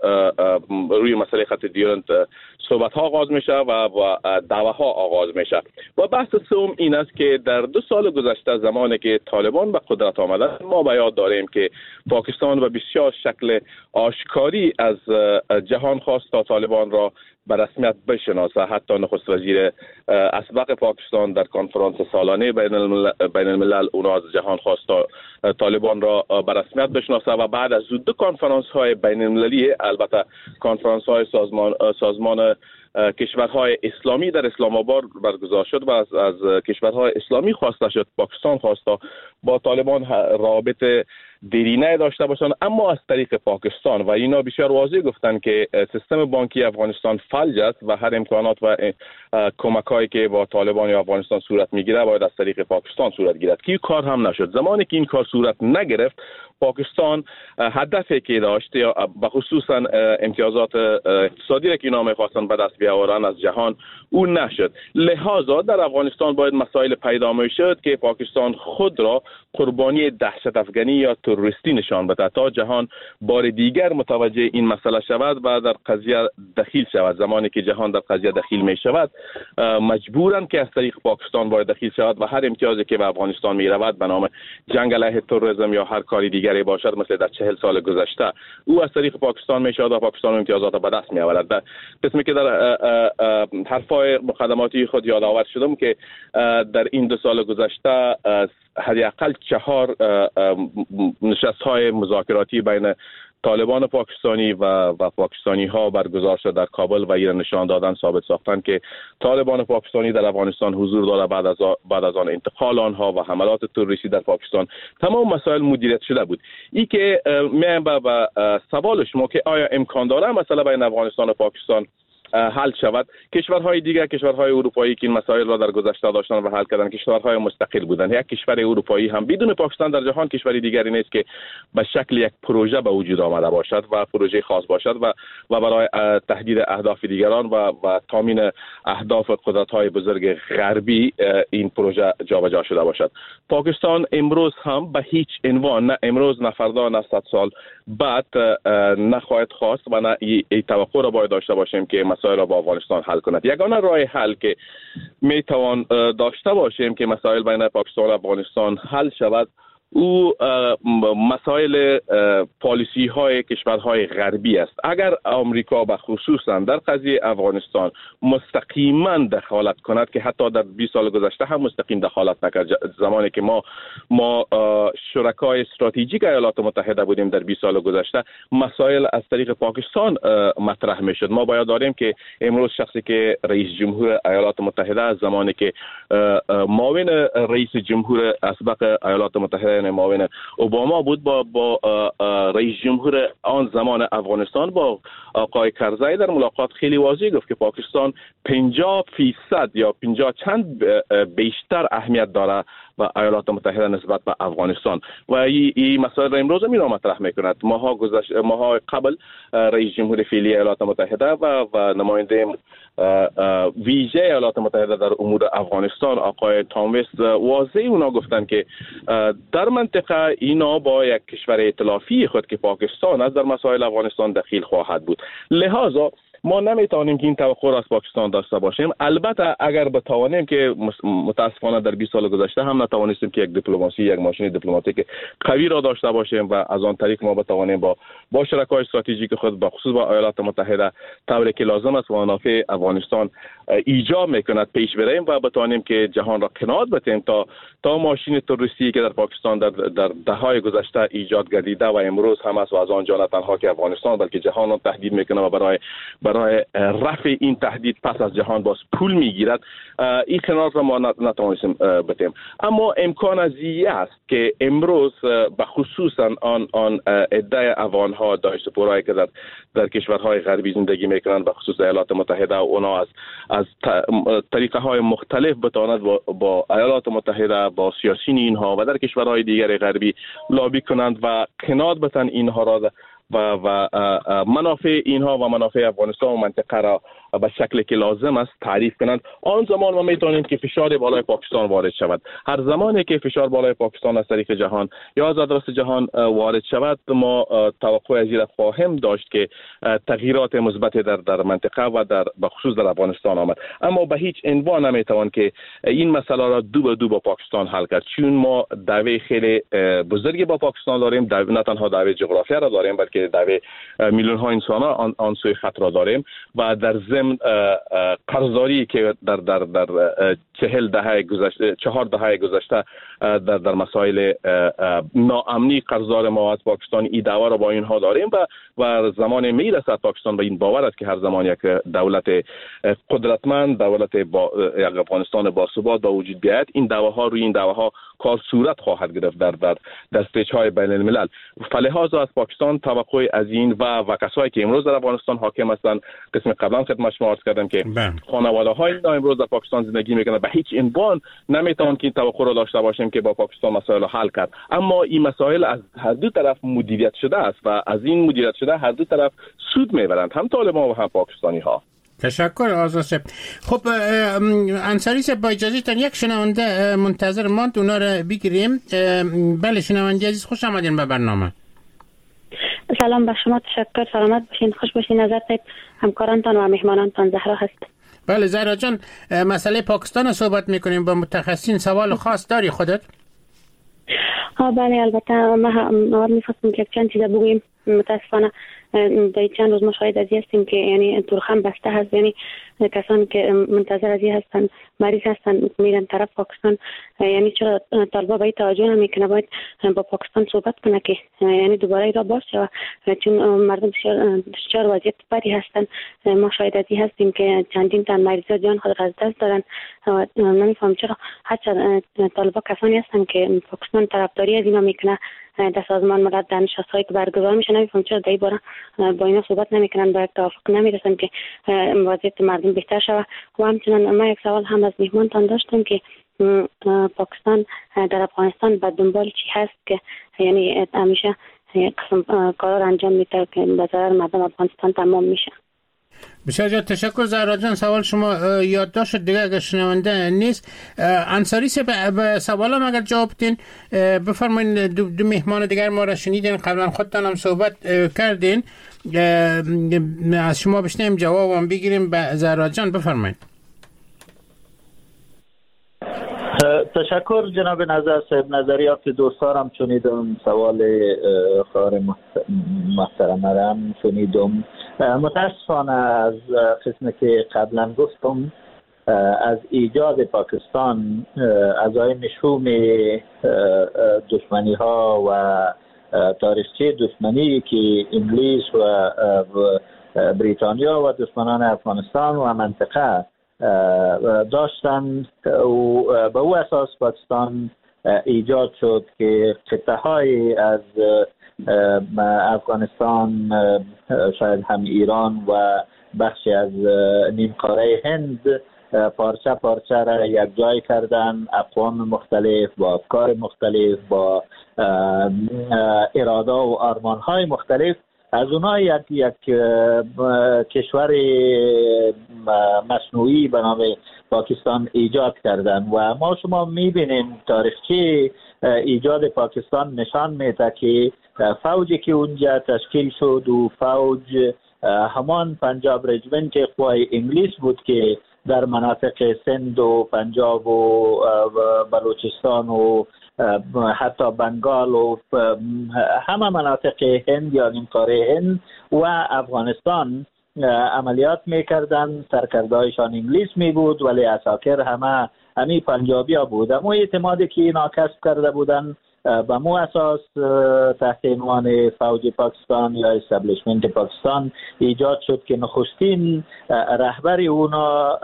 روی مسئله خط دیورنت صحبت ها آغاز میشه و, و دعوا ها آغاز میشه. و بحث سوم این است که در دو سال گذشته زمانی که طالبان به قدرت آمدند ما به یاد داریم که پاکستان به بسیار شکل آشکاری از جهان خواست تا طالبان را به رسمیت بشناسه. حتی نخست وزیر اسبق پاکستان در کنفرانس سالانه بین الملل, بین الملل اونا از جهان خواست تا طالبان را به رسمیت بشناسه و بعد از دو کنفرانس های بین المللی، البته کنفرانس های سازمان سازمان کشورهای اسلامی در اسلام آباد برگزار شد و از, از کشورهای اسلامی خواسته شد پاکستان خواسته با طالبان رابطه دیرینه داشته باشند، اما از طریق پاکستان. و اینا بسیار واضح گفتن که سیستم بانکی افغانستان فلج است و هر امکانات و کمک هایی که با طالبان یا افغانستان صورت میگیره باید از طریق پاکستان صورت گیرد که این کار هم نشد. زمانی که این کار صورت نگرفت پاکستان هدفی که داشت یا بخصوصا امتیازات اقتصادی را که اینا می‌خواستن به دست بیاورن از جهان اون نشد. لذا در افغانستان باید مسائل پیدا می‌شد که پاکستان خود را قربانی دهشت افغانی یا تروریستی نشان بده تا جهان بار دیگر متوجه این مسئله شود و در قضیه دخیل شود. زمانی که جهان در قضیه دخیل می شود مجبورن که از طریق پاکستان باید دخیل شود و هر امتیازی که به افغانستان می رود به نام جنگ علیه تروریسم یا هر کاری دیگری باشد مثل در چهل سال گذشته او از طریق پاکستان می شود و پاکستان امتیازات به دست می آورد. قسمی که در حرفای مقدماتی خود یادآور شدم که در این دو سال گذشته حداقل چهار نشست‌های مذاکراتی بین طالبان پاکستانی و و پاکستانی ها برگزار شد در کابل و این نشان دادن ثابت ساختن که طالبان پاکستانی در افغانستان حضور داره. بعد از بعد از آن انتقال آنها و حملات تروریستی در پاکستان تمام مسائل مدیریت شده بود. این که میایم به سوال شما که آیا امکان داره مسئله بین افغانستان و پاکستان حل شود؟ کشورهای دیگر، کشورهای اروپایی که این مسائل را در گذشته داشتن و حل کردن کشورهای مستقل بودند. یک کشور اروپایی هم بدون پاکستان در جهان کشوری دیگری نیست که به شکل یک پروژه به وجود آمده باشد و پروژه خاص باشد و و برای تهدید اهداف دیگران و و تامین اهداف قدرت‌های بزرگ غربی این پروژه جابجا شده باشد. پاکستان امروز هم به هیچ عنوان، نه امروز نه فردا نه صد سال بعد، نخواهد خواست و نه این توقع را باید داشته باشیم که مسائل را با افغانستان حل کند. یگانه راه حل که می توان داشته باشیم که مسائل بین پاکستان و افغانستان حل شود او مسائل پالیسی های کشورهای غربی است. اگر آمریکا به خصوصا در قضیه افغانستان مستقیما دخالت کند که حتی در بیست سال گذشته هم مستقیم دخالت نکرد، زمانی که ما ما شرکای استراتژیک ایالات متحده بودیم در بیست سال گذشته مسائل از طریق پاکستان مطرح میشد. ما باید داریم که امروز شخصی که رئیس جمهور ایالات متحده از زمانی که معاون رئیس جمهور اسبق ایالات متحده معاون اوباما بود با با رئیس جمهور آن زمان افغانستان با آقای کرزی در ملاقات خیلی واضح گفت که پاکستان پنجاه فیصد یا پنجاه چند بیشتر اهمیت داره و ایالات متحده نسبت به افغانستان و این ای مسائل را امروز می مطرح میکند. ماها گذشت ماها قبل رئیس جمهور فعلی ایالات متحده و و نماینده ویژه ایالات متحده در امور افغانستان آقای تام وست واضح اونا گفتن که در منطقه اینا با یک کشور ائتلافی خود که پاکستان است در مسائل افغانستان دخیل خواهد بود. لذا ما نمیتوانیم که این توقع را از پاکستان داشته باشیم. البته اگر بتوانیم که متاسفانه در بیست سال گذشته هم نتوانستیم که یک دیپلماسی یک ماشین دیپلماتیک قوی را داشته باشیم و از آن طریق ما بتوانیم با با شرکای استراتژیک خود به خصوص با ایالات متحده طوری که لازم است منافع افغانستان ایجاب میکند پیش بریم و بتوانیم که جهان را قناعت بدیم تا تا ماشین تروریستی که در پاکستان در در دههای گذشته ایجاد گردیده و امروز هم است و از آنجا نه تنها که افغانستان بلکه جهان را تهدید میکنه و برای برای رفع این تهدید پس از جهان باز پول میگیرد، این قناعت را ما نتوانستیم بدیم. اما امکان از این است که امروز به خصوصا آن آن عده افغان‌ها داعش پورایی که در در کشورهای غربی زندگی میکنند به خصوص ایالات متحده و اونا از از طریقه های مختلف بتواند با, با ایالات متحده با سیاسیین اینها و در کشورهای دیگر غربی لابی کنند و قناعت بدن اینها را و و منافع اینها و منافع افغانستان و منطقه را به شکلی که لازم است تعریف کنند. آن زمان ما میتونیم که فشار بالای پاکستان وارد شود. هر زمانی که فشار بالای پاکستان از طریق جهان یا از آدرس جهان وارد شود ما توقع از این خواهیم داشت که تغییرات مثبت در در منطقه و در به خصوص در افغانستان آمد. اما به هیچ عنوان نمیتوان که این مسئله را دو به دو با پاکستان حل کرد، چون ما دعوی خیلی بزرگی با پاکستان داریم. دعوی نه تنها دعوی جغرافیا را داریم بلکه دعوی میلیون ها انسان آن آن سوی خط را داریم و در ضمن قرضداری که در در در چهل دهه گذشته چهار دهه گذشته در در مسائل ناامنی قرضدار ما از پاکستان این دعوا را با اینها داریم و و زمان میرسد پاکستان به این باور است که هر زمان یک دولت قدرتمند، دولت با یک افغانستان باثبات با وجود بیاید، این دعواها روی این دعواها کار صورت خواهد گرفت در در در استیج‌های بین الملل. فلهذا از پاکستان توقع از این و و کسایی که امروز در افغانستان حاکم هستند، قسم قبلا خدمت شما عرض کردم که خانواده‌های اینا امروز در پاکستان زندگی میکنند، به هیچ عنوان نمیتوان که این توقع را داشته باشیم که با پاکستان مسائل را حل کرد. اما این مسائل از هر دو طرف مدیریت شده است و از این مدیریت شده هر دو طرف سود میبرند، هم طالبان و هم پاکستانی ها. تشکر آزاد صاحب. خب انصاری صاحب با اجازهتون یک شنونده منتظر ماند، اونا رو بگیریم. بله شنونده عزیز، خوش آمدین به برنامه. سلام به شما، تشکر، سلامت باشین، خوش باشین. نظر صاحب، همکارانتان و مهمانانتان زهرا هست. بله زهرا جان، مسئله پاکستان رو صحبت میکنیم با متخصصین. سوال خاص داری خودت؟ ها بله البته ما ما می‌خواستم که چند چیز بگویم. متاسفانه در چند روز مشاهده ازی هستیم که یعنی تورخم بسته هست، یعنی کسانی که منتظر ازی هستن، مریض هستن، میرن طرف پاکستان. یعنی چرا طالبا باید توجه نمیکنه، باید با پاکستان صحبت کنه که یعنی دوباره را باز شود، چون مردم بسیار وضعیت بدی هستن. ما شاهد ازی هستیم که چندین تن مریضا جان خود را از دست دادن. نمیفهم چرا حتی طالبا کسانی هستن که پاکستان طرفداری از اینا میکنه، در سازمان ملل در نشست‌هایی که برگزار میشه، نمیفهم چرا در این باره با اینا صحبت نمیکنن، با یک توافق نمیرسن که وضعیت مردم بهتر شود. و همچنین ما یک سوال هم از میهمانتان داشتم که پاکستان در افغانستان به دنبال چی هست که یعنی همیشه قسم کار انجام میده که به ضرر مردم افغانستان تمام میشه. بسیار جان تشکر زهرا جان. سوال شما یادداشت دیگه اگر شنونده نیست. انصاری صاحب به سوالم اگر جواب بدین بفرمایید. دو, دو مهمان دیگر ما را شنیدین، قبلا خودتان هم صحبت کردین، از شما بشنیم جوابم بگیریم. به زهرا جان بفرمایید. تشکر جناب نظر صاحب. نظریات دوستارم شنیدم، سوال خواهر محترمه هم شنیدم. متاسفانه از قسمی که قبلا گفتم، از ایجاد پاکستان از آن نشوم دشمنی ها و تاریخچه دشمنی که انگلیس و بریتانیا و دشمنان افغانستان و منطقه داشتن و به او اساس پاکستان ایجاد شد که قطعه های از افغانستان، شاید هم ایران و بخشی از نیمکره هند پارچه پارچه را یک جای کردن، اقوام مختلف با افکار مختلف با اراده و آرمان های مختلف، از اونها یک یک کشور مصنوعی به نام پاکستان ایجاد کردن. و ما شما میبینیم تاریخچه ایجاد پاکستان نشان میده که فوجی که اونجا تشکیل شد و فوج همان پنجاب رجمنت قوای انگلیس بود که در مناطق سند و پنجاب و بلوچستان و حتی بنگال و همه مناطق هند یا نیمکره هند و افغانستان عملیات میکردن. سرکردهایشان انگلیس می بود ولی اساکر همه همی پنجابی ها بود. اما اعتمادی که اینا کسب کرده بودن به مو اساس تحت عنوان فوج پاکستان یا استبلیشمنت پاکستان ایجاد شد که نخستین رهبر اونا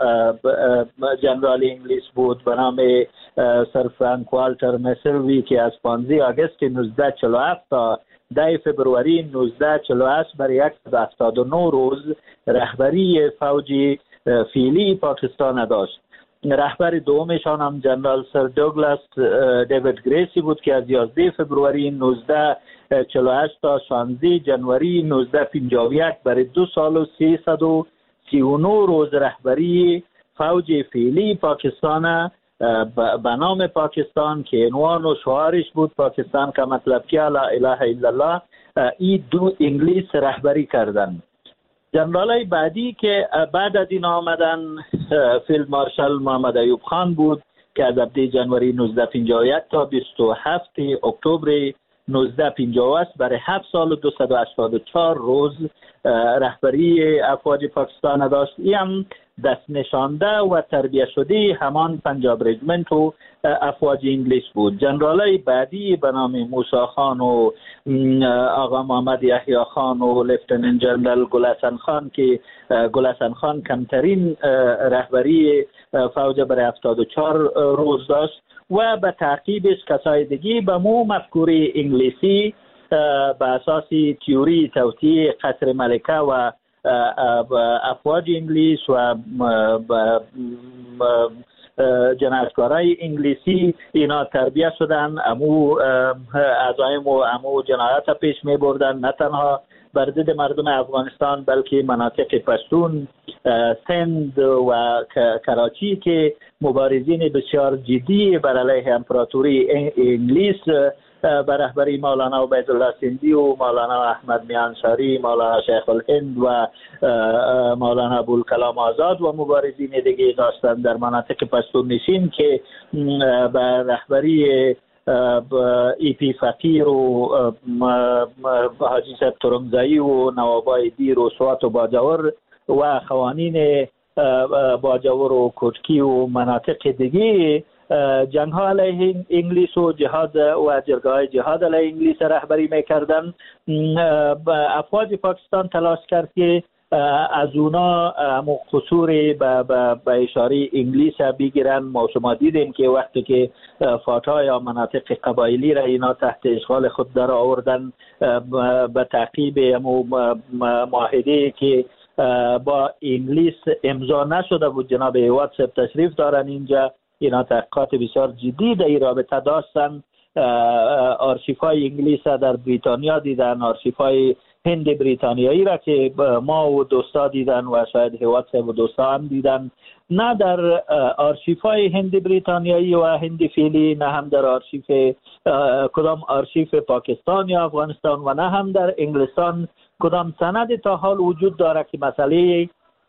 جنرال انگلیس بود به نام سر فرانک والتر مسلوی که از پانزده آگوست نوزده و چهل و هفت تا ده فبروری نوزده و چهل و هشت برای صد و هفتاد و نه روز رهبری فوج فعلی پاکستان داشت. رهبر دومشان هم جنرال سر دوگلاس دیوید گریسی بود که از یازده فبروری نوزده و چهل و هشت تا شانزده جنوری نوزده و پنجاه و یک برای دو سال و سیصد و سی و نه روز رهبری فوج فعلی پاکستان به نام پاکستان که عنوان و شعارش بود پاکستان که مطلب که لا اله الا الله، این دو انگلیس رهبری کردند. جنرالای بعدی که بعد از این آمدن فیلد مارشال محمد ایوب خان بود که از هفده جنوری نوزده و پنجاه و یک تا بیست و هفت اکتبر نوزده و پنجاه و هشت برای هفت سال و دویست و هشتاد و چهار روز رهبری افواج پاکستان داشت. این هم دست نشانده و تربیه شده همان پنجاب رجمنت و افواج انگلیس بود. جنرالای بعدی به نام موسی خان و آقا محمد یحیی خان و لفتننت جنرال گل حسن خان که گل حسن خان کمترین رهبری فوج برای هفتاد و چهار روز داشت و به تعقیبش کسای دیگه به مو مفکوره انگلیسی به اساس تیوری توطئه قصر ملکه و افواج انگلیس و جنایتکارای انگلیسی اینا تربیه شدن. امو عزایم و امو جنایت پیش می بردن، نه تنها بر ضد مردم افغانستان بلکه مناطق پشتون سند و کراچی که مبارزین بسیار جدی بر علیه امپراتوری انگلیس بر رهبری مولانا عبیدالله سندی و مولانا احمد میانصاری، مولانا شیخ الهند و مولانا ابوالکلام آزاد و مبارزین دیگه داشتن در مناطق پشتون نشین که بر رهبری ای پی فقیر و حاجی صاحب ترنگزایی و نوابای دیر و سوات و باجور و خوانین باجور و کتکی و مناطق دیگه جنگ ها علیه انگلیس و جهاد و جرگاه جهاد علیه انگلیس رهبری میکردن. افواج پاکستان تلاش کرد که از اونا قصور به اشاره انگلیس بگیرن. ما شما دیدیم که وقتی که فاتح یا مناطق قبایلی را اینا تحت اشغال خود در آوردن به تعقیب معاهده که با انگلیس امضا نشده بود، جناب واتساپ تشریف دارن اینجا، اینا تحقیقات بسیار جدی در این رابطه داشتن. آرشیفای انگلیس در بریتانیا دیدن، آرشیفای هند بریتانیایی را که ما و دوستا دیدن و شاید واتساپ و دوستا هم دیدن. نه در آرشیفای هند بریتانیایی و هند فعلی، نه هم در آرشیف کدام آرشیف پاکستان یا افغانستان و نه هم در انگلستان کدام سند تا حال وجود داره که مسئله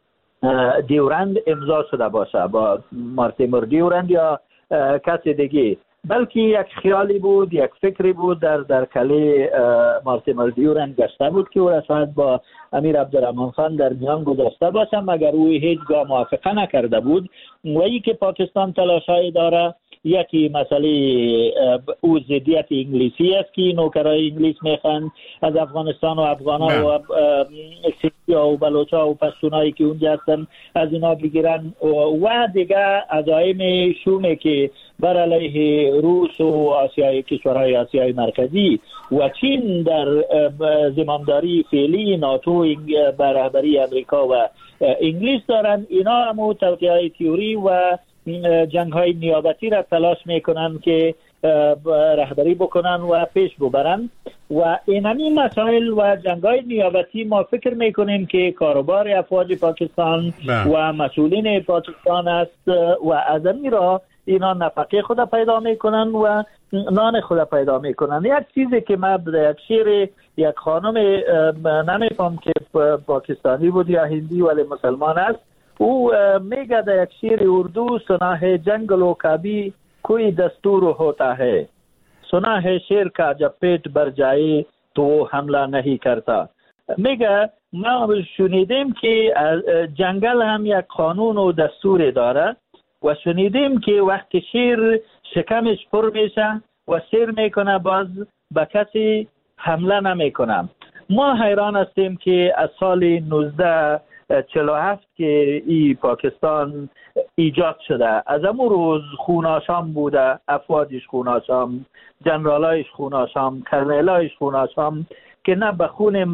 دیورند امضا شده باشه با مارتیمر دیورند یا کسی دیگه، بلکه یک خیالی بود، یک فکری بود در در کله مارتیمر دیورند گشته بود که او شاید با امیر عبدالرحمن خان در میان گذاشته باشه، مگر او هیچگاه موافقه نکرده بود. و ای که پاکستان تلاشای داره، یکی مسئله او ضدیت انگلیسی است که نوکرای انگلیس میخوان از افغانستان و افغانا و سیستیا و بلوچا و پشتونایی که اونجا هستن از اینا بگیرن، و دیگه عزایم شومه که بر علیه روس و آسیای کشورهای آسیای مرکزی و چین در زمامداری فعلی ناتو بر رهبری امریکا و انگلیس دارن، اینا هم توطئه‌های تئوری و جنگ های نیابتی را تلاش میکنن که رهبری بکنن و پیش ببرن. و اینمی مسائل و جنگ های نیابتی ما فکر میکنیم که کاروبار افواج پاکستان و مسئولین پاکستان است و از این را اینا نفقه خود پیدا میکنن و نان خود پیدا میکنن. یک چیزی که من در یک شعر یک خانم نمیفهم که پاکستانی بود یا هندی ولی مسلمان است، او میگه در یک شعر اردو سنا ہے جنگل و کبھی کوئی دستور ہوتا ہے، سنا ہے شیر کا جب پیٹ بر جائے تو حمله نہیں کرتا. میگه ما شنیدیم که جنگل هم یک قانون و دستور داره و شنیدیم که وقتی شیر شکمش پر میشه و سیر میکنه باز به کسی حمله نمیکنه. ما حیران هستیم که از سال نوزده چهل و هفت که ای پاکستان ایجاد شده، از امون روز خوناشام بوده، افواجش خوناشام، جنرالایش خوناشام، کرنلایش خوناشام که نه به خون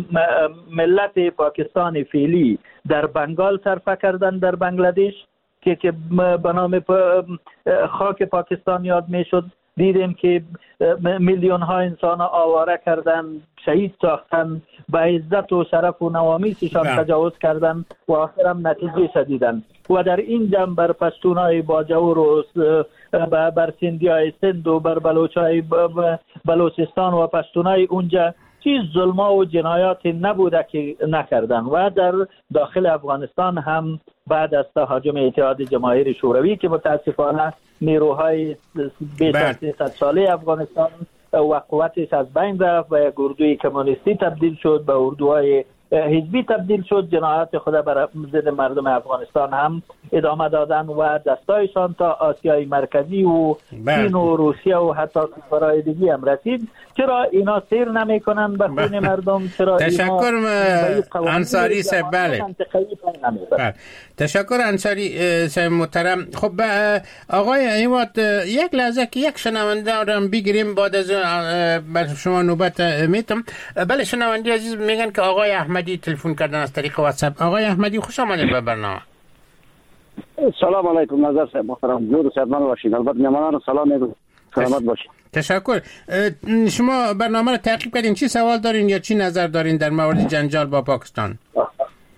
ملت پاکستان فعلی در بنگال صرفه کردن، در بنگلادش که که به نام خاک پاکستان یاد میشد. دیدیم که میلیون ها انسان آواره کردن، شهید ساختن، به عزت و شرف و نوامیسشان تجاوز کردن و آخرم نتیجه دیدن. و در این جمع بر پشتونای باجور و بر سندیای سند و بر بلوچای بلوچستان و پشتونای اونجا چیز ظلما و جنایات نبوده که نکردن. و در داخل افغانستان هم بعد از تهاجم اتحاد جماهیر شوروی که متاسفانه نیروهای بیش از سیصد ساله افغانستان و قوتش از بین رفت و یک اردوی کمونیستی تبدیل شد به اردوهای حزبی تبدیل شد، جنایات خود بر ضد مردم افغانستان هم ادامه دادن و دستایشان تا آسیای مرکزی و چین و روسیه و حتی کشورهای دیگه هم رسید. چرا اینا سیر نمی کنن به خون مردم؟ چرا تشکر انصاری صاحب. بله تشکر انصاری صاحب محترم. خب آقای ایوات یک لحظه که یک شنونده رو بگیریم بعد از بر شما نوبت میتم. بله شنونده عزیز میگن که آقای احمدی تلفن کردن از طریق واتساپ. آقای احمدی خوش آمدید به برنامه. سلام علیکم نظر صاحب محترم، جور و صحتمند باشید. البته میهمانان رو سلام میگم، سلامت باشید. تشکر. شما برنامه رو تعقیب کردین، چی سوال دارین یا چی نظر دارین در مورد جنجال با پاکستان؟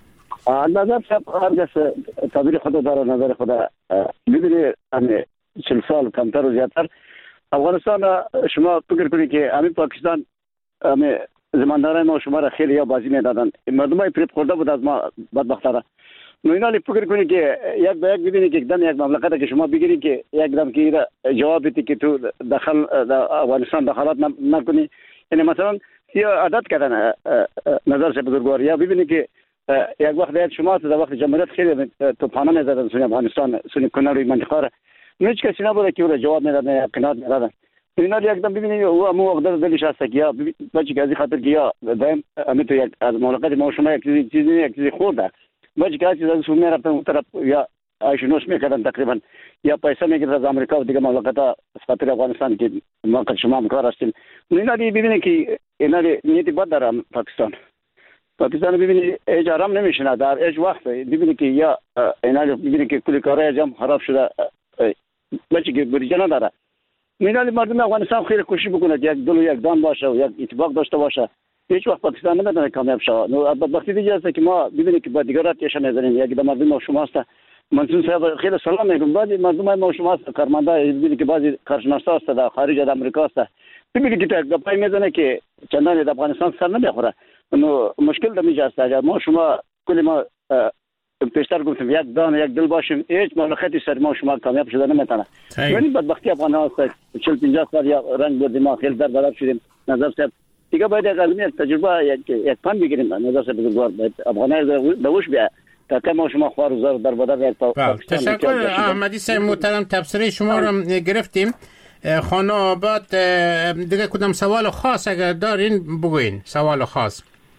نظر صاحب هر کس تعبیر خود داره، نظر خود می‌بینی همین چهل سال کمتر و زیادتر افغانستان شما فکر کنید که همین پاکستان همین زمانداران ما شما را خیلی یا بازی میدادن، مردمای فریب خورده بود از ما بدبختانه. نو اینا فکر کنید که یک به یک ببینید که یک یک مملکت که شما بگیرید که یک دم که جواب بدید که تو داخل افغانستان دخالت نکنی، یعنی مثلا یا عادت کردن نظر سے بزرگوار، یا ببینید که یک وقت شما تو وقت جمهوریت خیلی توپانه میزدن سوی افغانستان سوی کناری منطقه را، هیچ کسی نبوده که او جواب میدادن یا کنار میدادن. اینا یکدم ببینید او همون وقت دلش هست که یا بچه که از خاطر که یا دائم همین تو یک از ملاقات ما شما یک چیزی چیزی یک چیزی خورده، بچه که از چیز سومی رفتن اون طرف یا آیشونوش میکردن تقریبا، یا پیسه میگیرد از امریکا و دیگه ملاقات از خاطر افغانستان که ما شما هم کار هستیم. اینا دی ببینید که اینا نیتی بد داره پاکستان. پاکستان ببینید هیچ آرام نمیشنه در هیچ وقت، ببینید که یا اینا ببینید که کلی کارهای جمع خراب شده، بچه که بریجه نداره. می‌دانی مردم افغانستان خیلی کوشش بکنه یک دل و یک دان باشه و یک اتفاق داشته باشه، هیچ وقت پاکستان نمیتونه کامیاب شه. نو بدبختی دیگه است که ما ببینید که با دیگرات یه می‌زنیم، یک دم مردم شما است منصور صاحب خیلی سلام میگم، بعضی مردم ما شما است کارمندا ببینید که بعضی کارشناسا است در خارج از امریکا است، ببینید که گپای میزنه که چندان در افغانستان سر نمیخوره. نو مشکل دمیجه است. اگر ما شما کلی ما پیشتر گفتم یک دان یک دل باشیم، هیچ مملکتی سر ما شما کامیاب شده نمیتونه. یعنی بدبختی افغان‌ها است چهل پنجاه سال یا رنگ بردیم ما خیلی در بدر شدیم. نظر صاحب دیگه باید از علمی تجربه یک یک پن بگیریم. نظر صاحب بزرگوار باید افغان‌ها دوش بیا تا که ما شما خوار زار در بدر یک پاکستان. تشکر احمدی صاحب محترم، تبصره شما رو گرفتیم. خانه آباد دیگه کدام سوال خاص اگر دارین بگوین، سوال خاص.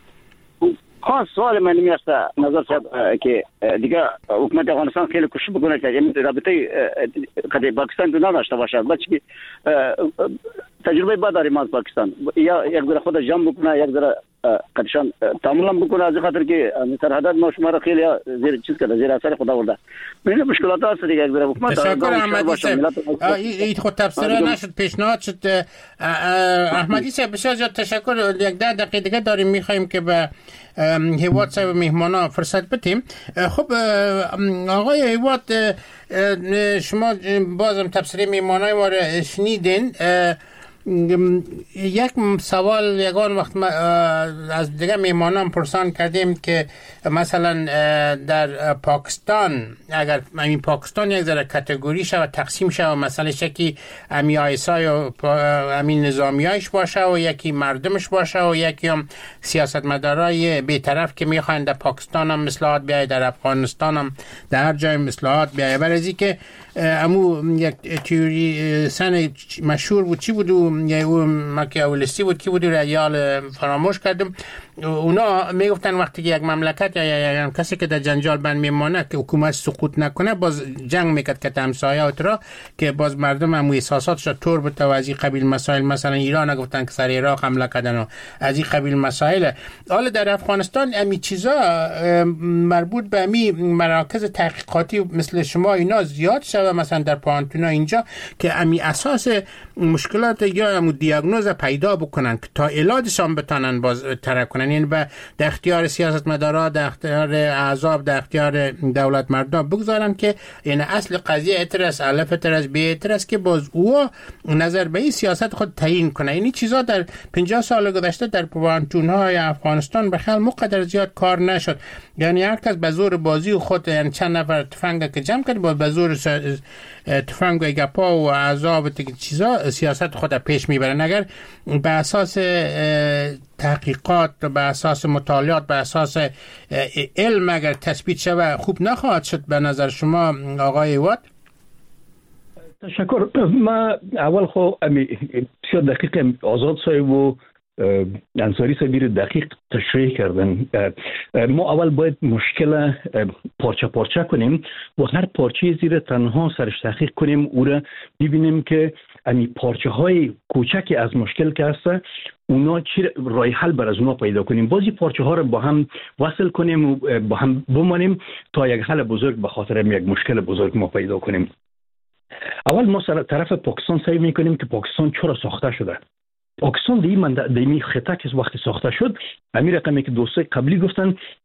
خاص سوال من این است نظر صاحب که دیگه حکومت افغانستان خیلی کوشش بکنه که این رابطه قضیه پاکستان دو نداشته باشه، بلکه تجربه با داریم از پاکستان، یا یک ذره خود جمع بکنه، یک ذره قدشان تعامل بکنه، از خاطر که سرحدات ما شما را خیلی زیر چیز کرده، زیر اثر خدا آورده. این مشکلات هست دیگه. یک ذره حکومت تشکر احمدی صاحب. این خود تفسیر نشد، پیشنهاد شد. احمدی صاحب بسیار زیاد تشکر. یک ده دقیقه دیگه داریم، میخوایم که به هیواد صاحب مهمانا فرصت بدیم. خب آقای هیواد، شما بازم تفسیر مهمانای ما رو شنیدین. یک سوال یگان وقت از دیگه میهمانان پرسان کردیم که مثلا در پاکستان اگر همین پاکستان یک ذره کاتگوری شه و تقسیم شه و مثلا یکی امی آیسای و همین نظامیایش باشه و یکی مردمش باشه و یکی هم سیاستمدارای بی‌طرف که میخوان در پاکستان هم اصلاحات بیاید، در افغانستان هم در هر جای اصلاحات بیاید. برای که امو یک تیوری سن مشهور بود، چی بود یا اون ماکیاولیستی بود که بود ریال فراموش کردم. اونا میگفتن وقتی که یک مملکت یا, یا, یا کسی که در جنجال بند میمانه که حکومت سقوط نکنه، باز جنگ میکرد که همسایه و ترا که باز مردم هم احساساتش طور به توازی قبیل مسائل، مثلا ایران گفتن که سر عراق حمله کردن و از این قبیل مسائل. حالا در افغانستان امی چیزا مربوط به امی مراکز تحقیقاتی مثل شما اینا زیاد شده، مثلا در پانتونا اینجا که امی اساس مشکلات یا امو دیاگنوز پیدا بکنن که تا علاجشان بتونن باز ترک کنن، یعنی به در اختیار سیاستمدارا، در اختیار احزاب، در اختیار دولت مردم بگذارن که یعنی اصل قضیه اترس الف اترس بی اترس که باز او نظر به این سیاست خود تعیین کنه. یعنی چیزا در پنجاه سال گذشته در پوانتون‌های افغانستان به خیال مقدر زیاد کار نشد. یعنی هر کس به زور بازی خود، یعنی چند نفر تفنگ که جمع کرد با به زور تفنگ و گپا و عذاب چیزا سیاست خود پیش میبرن. اگر به اساس تحقیقات، به اساس مطالعات، به اساس علم اگر تثبیت شود خوب نخواهد شد به نظر شما آقای وات؟ تشکر. ما اول خو امی بسیار دقیق آزاد صاحب و انصاری صاحب دقیق تشریح کردن. ما اول باید مشکل پارچه پارچه کنیم و هر پارچه زیر تنها سرش تحقیق کنیم، او را ببینیم که امی پارچه های کوچک از مشکل که هست اونا چی راه حل بر از اونا پیدا کنیم، بازی پارچه ها رو با هم وصل کنیم و با هم بمانیم تا یک حل بزرگ به خاطر یک مشکل بزرگ ما پیدا کنیم. اول ما سر طرف پاکستان سعی میکنیم که پاکستان چرا ساخته شده. پاکستان دی من دیمی خطه که وقتی ساخته شد، همین رقمی که دوستای قبلی گفتن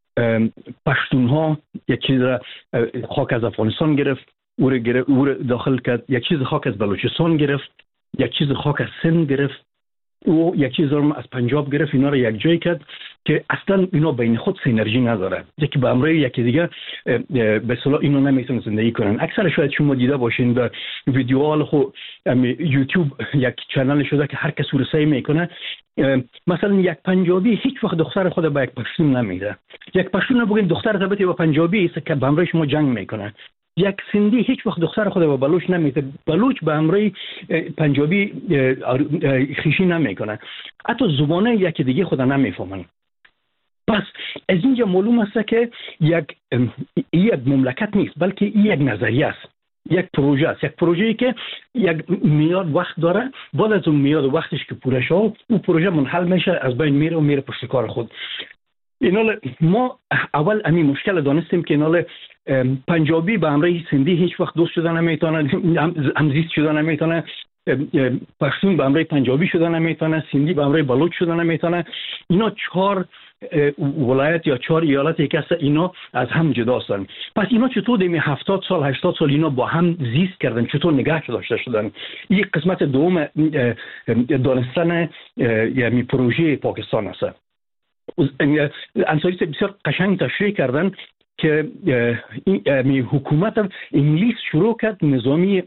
پشتون ها یک چیز را خاک از افغانستان گرفت، او را داخل کرد. یک چیز خاک از بلوچستان گرفت، یک چیز خاک از سند گرفت، او یک چیز رو از پنجاب گرفت. اینا رو یک جای کرد که اصلا اینا بین خود سینرژی نداره، یکی به امروی یکی دیگه به اصطلاح اینا نمیتونن زندگی کنن. اکثر شاید شما دیده باشین در ویدیوها خو یوتیوب یک کانال شده که هر کس رسایی میکنه. مثلا یک پنجابی هیچ وقت دختر خود به یک پشتون نمیده. یک پشتون بگین دختر تبتی با پنجابی است که به امروی شما جنگ میکنه. یک سندی هیچ وقت دختر خود با بلوچ نمیده. بلوچ به امروی پنجابی خیشی نمیکنه. حتی زبانه یکی دیگه خود نمیفهمن. پس از اینجا معلوم است که یک یک مملکت نیست، بلکه یک نظریه است، یک پروژه است. یک پروژه‌ای که یک میاد وقت داره. بعد از اون میاد وقتش که پوره شه، اون پروژه منحل میشه، از بین میره و میره پشت کار خود. اینال ما اول همین مشکل دانستیم که اینال پنجابی به امروی سندی هیچ وقت دوست شدن نمیتونه، همزیست شدن نمیتونه، پشتون به امروی پنجابی شدن نمیتونه، سندی به امروی بلوچ شدن نمیتونه. اینا چهار ولایت یا چهار ایالتی که هست، اینا از هم جدا هستند. پس اینا چطور دیمی هفتاد سال هشتاد سال اینا با هم زیست کردن، چطور نگاه داشته شدن؟ این قسمت دوم دانستن یعنی پروژه پاکستان است. انصاری بسیار قشنگ تشریح کردن که این حکومت انگلیس شروع کرد نظامی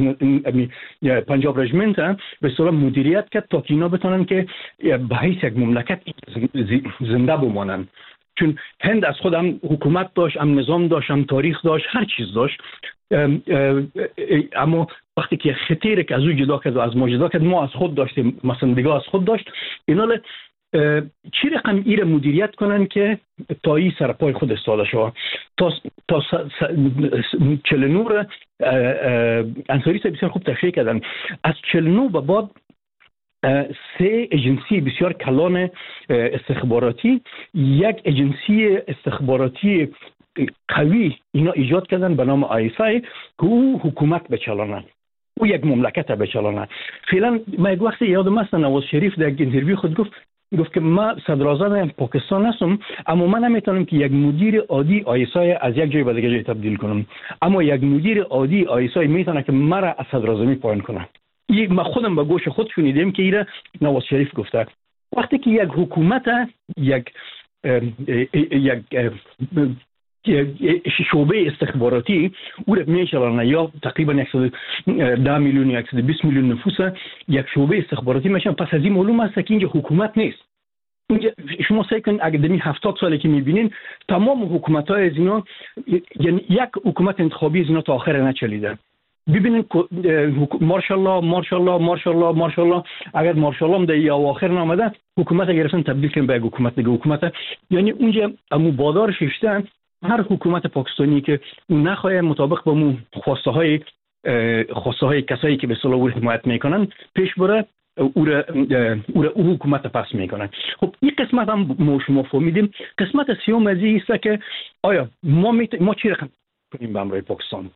پنجاب رژیمنت به اصطلاح مدیریت کرد تا که اینا بتونن که به حیث یک مملکت زنده بمانن. چون هند از خود هم حکومت داشت، هم نظام داشت، هم تاریخ داشت، هر چیز داشت. اما وقتی که خطیر که از او جدا کرد و از ما جدا کرد، ما از خود داشتیم، مثلا دیگه از خود داشت. اینا چی رقم ایره مدیریت کنن که تا ای سرپای خود استاده شد. تا تا چهل و نه انصاری بسیار خوب تشریح کردن. از چهل و نه به بعد سه ایجنسی بسیار کلان استخباراتی، یک ایجنسی استخباراتی قوی اینا ایجاد کردن به نام آی اس آی که او حکومت بچلانه، او یک مملکت بچلانه. فعلا ما یک وقت یادم است نواز شریف در یک اینترویو خود گفت گفت که ما صدراعظم پاکستان هستم، اما من نمیتونم که یک مدیر عادی آی اس آی از یک جای به دیگه جای تبدیل کنم، اما یک مدیر عادی آی اس آی میتونه که مرا از صدراعظمی پایین کنه. این ما خودم به گوش خود شنیدم که ایره نواز شریف گفته. وقتی که یک حکومت یک یک شعبه استخباراتی او را میشلانه یا تقریبا صد و ده میلیون یا صد و بیست میلیون نفوس یک شعبه استخباراتی میشن، پس از این معلوم است که اینجا حکومت نیست. اینجا شما سعی کنید اگه دمی هفتاد ساله که میبینین تمام حکومت های از اینا، یعنی یک حکومت انتخابی از اینا تا آخر نچلیده. ببینید ماشاءالله ماشاءالله ماشاءالله ماشاءالله اگر ماشاءالله هم در یا آخر نامده حکومت گرفتن تبدیل کردن به یک حکومت دیگه حکومت. یعنی اونجا امو بادار ششتن هر حکومت پاکستانی که اون نخواهی مطابق با مو خواسته های خواسته های کسایی که به اصطلاح او حمایت میکنن پیش بره، او را او, را او حکومت پس میکنن. خب این قسمت هم ما شما فهمیدیم. قسمت سیوم از این است که آیا ما میت... ما چی رقم کنیم به امروی پاکستان؟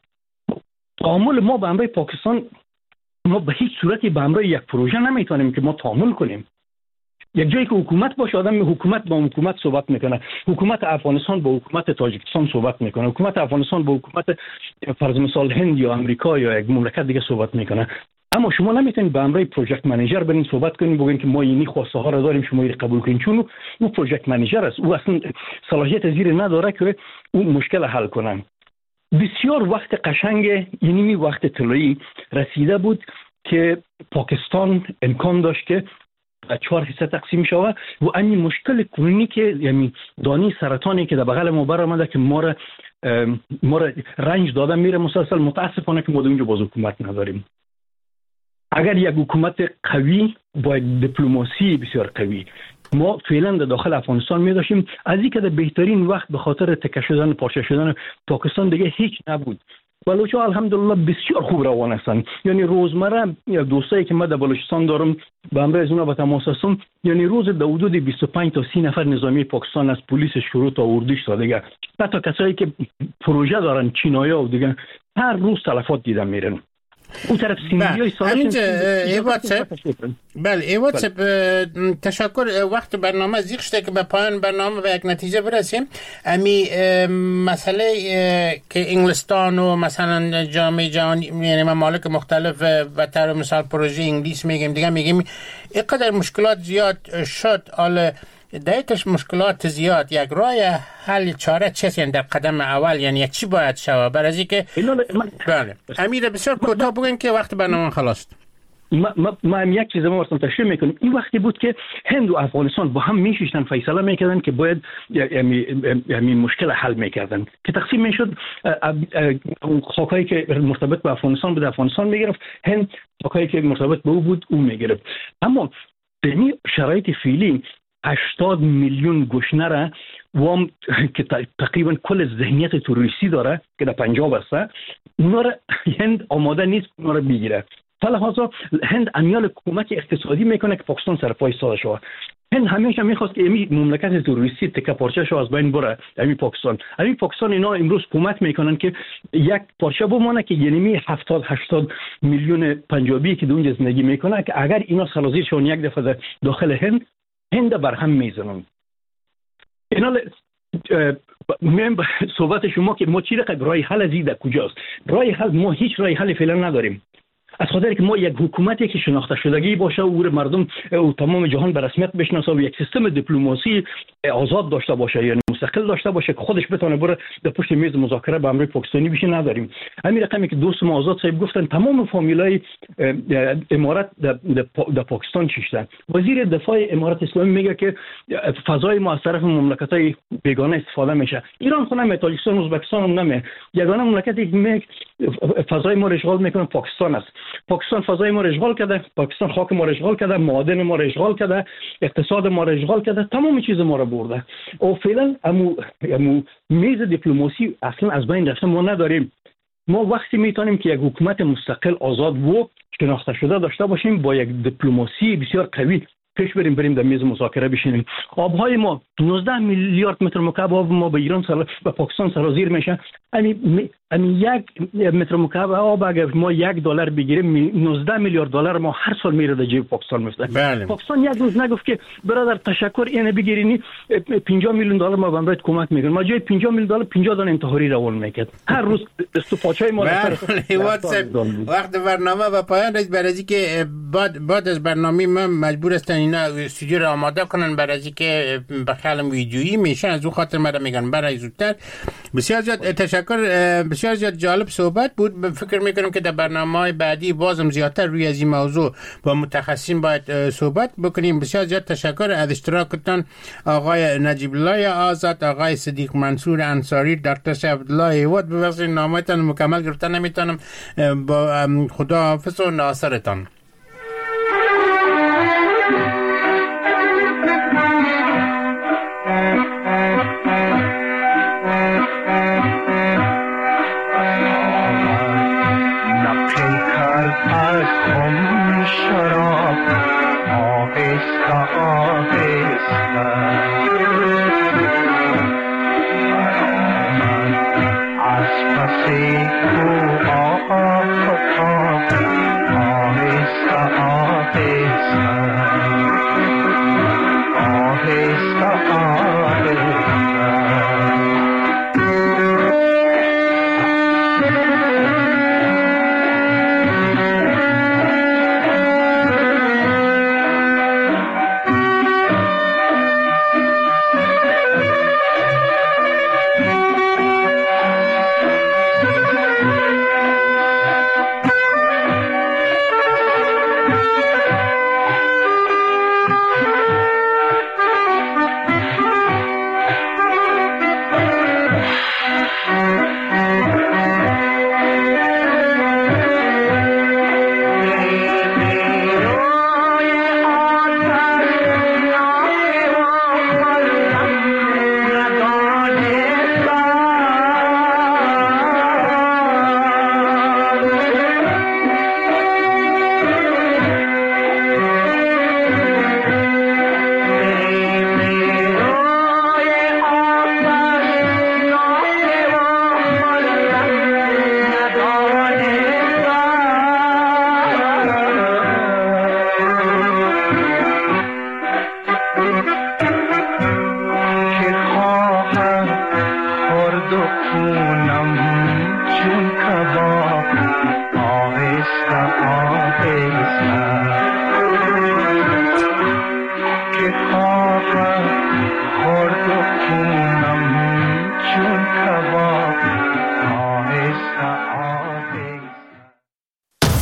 تعامل ما به امروی پاکستان، ما به هیچ صورتی به امروی یک پروژه نمیتونیم که ما تعامل کنیم. یک جایی که حکومت باشه آدم حکومت با حکومت صحبت میکنه، حکومت افغانستان با حکومت تاجیکستان صحبت میکنه، حکومت افغانستان با حکومت فرض مثال هند یا امریکا یا یک مملکت دیگه صحبت میکنه. اما شما نمیتونید به امروی پروژکت منیجر برین صحبت کنین بگین که ما اینی خواسته ها را داریم شما اینو قبول کنین، چون او پروژکت منیجر است، او اصلا صلاحیت زیر نداره که اون مشکل حل کنه. بسیار وقت قشنگ یعنی وقت طلایی رسیده بود که پاکستان امکان داشت که چهار حصه تقسیم شود و این مشکل کنونی که یعنی دانی سرطانی که در بغل ما برآمده که ما را ما را رنج داده میره مسلسل، متاسفانه که ما اونجا باز حکومت نداریم. اگر یک حکومت قوی با دیپلماسی بسیار قوی ما فعلا در داخل افغانستان می داشتیم، از این که در بهترین وقت به خاطر تکه شدن پارچه شدن پاکستان دیگه هیچ نبود. بلوچ‌ها الحمدلله بسیار خوب روان هستند. یعنی روزمره دوستایی که من در بلوچستان دارم با همراه از اونا به تماس هستم، یعنی روز در حدود بیست و پنج تا سی نفر نظامی پاکستان از پلیس شروع تا اردوش تا دیگه، حتی کسایی که پروژه دارن چینایا و دیگه هر روز تلفات دیدن میرن. اون طرف سیمبیای سالش همینجا ایواتساپ بله ایواتساپ تشکر. وقت برنامه زیغ شده که به پایان برنامه به یک نتیجه برسیم. امی مسئله که انگلستان و مثلا جامعه جهانی یعنی ممالک مختلف و طور مثال پروژه انگلیس میگیم دیگه میگیم اینقدر مشکلات زیاد شد، حالا دایتش مشکلات زیاد، یک راه حل چاره چیست؟ یعنی در قدم اول یعنی چی باید شود برای اینکه بله امیر بسیار کوتاه بگین که وقت برنامه خلاص. ما ما ما یک چیز ما واسه تشریح میکنیم. این وقتی بود که هند و افغانستان با هم میشیشتن فیصله میکردن که باید یعنی یعنی مشکل حل میکردن که تقسیم میشد. خاکایی که مرتبط به افغانستان بود افغانستان میگرفت، هند خاکایی که مرتبط به او بود او میگرفت. اما در این شرایط فعلی هشتاد میلیون گوشنه را وام که تقریبا کل ذهنیت توریستی داره که در پنجاب است، اونا را هند آماده نیست اونا را بگیره. فلحاظا هند امیال کمک اقتصادی میکنه که پاکستان سرپای ایستاده شود. هند همیشه میخواست که این مملکت توریستی تکه پارچه شو از بین بره. همین پاکستان همین پاکستان اینا امروز کمک میکنن که یک پارچه بمونه که یعنی هفتاد هشتاد میلیون پنجابی که اونجا زندگی میکنه که اگر اینا سرازیر شون یک دفعه داخل هند هند برهم میزنن. اینا من صحبت شما که ما چی رقم رای حل ازیده کجاست؟ رای حل ما هیچ رای حل فعلا نداریم. از خاطر که ما یک حکومتی که شناخته شدگی باشه و مردم و تمام جهان به رسمیت بشناسه و یک سیستم دیپلماسی آزاد داشته باشه یعنی مستقل داشته باشه که خودش بتونه بره در پشت میز مذاکره با امریکا پاکستانی بشه نداریم. همین رقمی که دوست ما آزاد صاحب گفتن تمام فامیلای امارات در پاکستان چیشتن. وزیر دفاع امارات اسلامی میگه که فضای ما از طرف مملکت‌های بیگانه استفاده میشه. ایران خود هم تاجیکستان و ازبکستان هم نمیه. یگانه مملکتی که فضای ما رو اشغال میکنه پاکستان است. پاکستان فضای ما رو اشغال کرده، پاکستان خاک ما رو اشغال کرده، معادن ما رو اشغال کرده، اقتصاد ما رو اشغال کرده، تمام چیز ما رو برده. و فعلا امو امو میز دیپلماسی اصلا از بین رفته ما نداریم. ما وقتی میتونیم که یک حکومت مستقل آزاد و شناخته شده داشته باشیم با یک دیپلماسی بسیار قوی پیش بریم بریم در میز مذاکره بشینیم. آبهای ما نوزده میلیارد متر مکعب آب ما به ایران سر به پاکستان سرازیر میشه. همین همین یک متر مکعب آب اگر ما یک دلار بگیریم نوزده میلیارد دلار ما هر سال میره در جیب پاکستان میفته. بله. پاکستان یک روز نگفت که برادر تشکر اینو بگیرینی پنجاه میلیون دلار ما بهت کمک میکنیم. ما جای پنجاه میلیون دلار پنجاه دانه انتحاری روان میکرد. هر روز دست و پاچای ما وقت برنامه و پایان رسید. برای اینکه بعد بعد از برنامه ما مجبور هستن اینا استودیو رو آماده کنن برای اینکه به خیالم ویدیویی میشه از اون خاطر ما میگن برای زودتر. بسیار زیاد تشکر، بسیار زیاد جالب صحبت بود. فکر میکنم که در برنامه‌های بعدی بازم زیادتر روی از این موضوع با متخصصین باید صحبت بکنیم. بسیار زیاد تشکر از اشتراکتان آقای نجیب الله آزاد، آقای صدیق منصور انصاری، دکتر عبدالله ایواد. ببخشید نامتان مکمل گرفتن نمیتونم. با خدا حافظ و ناصرتان. شراب آهسته آهسته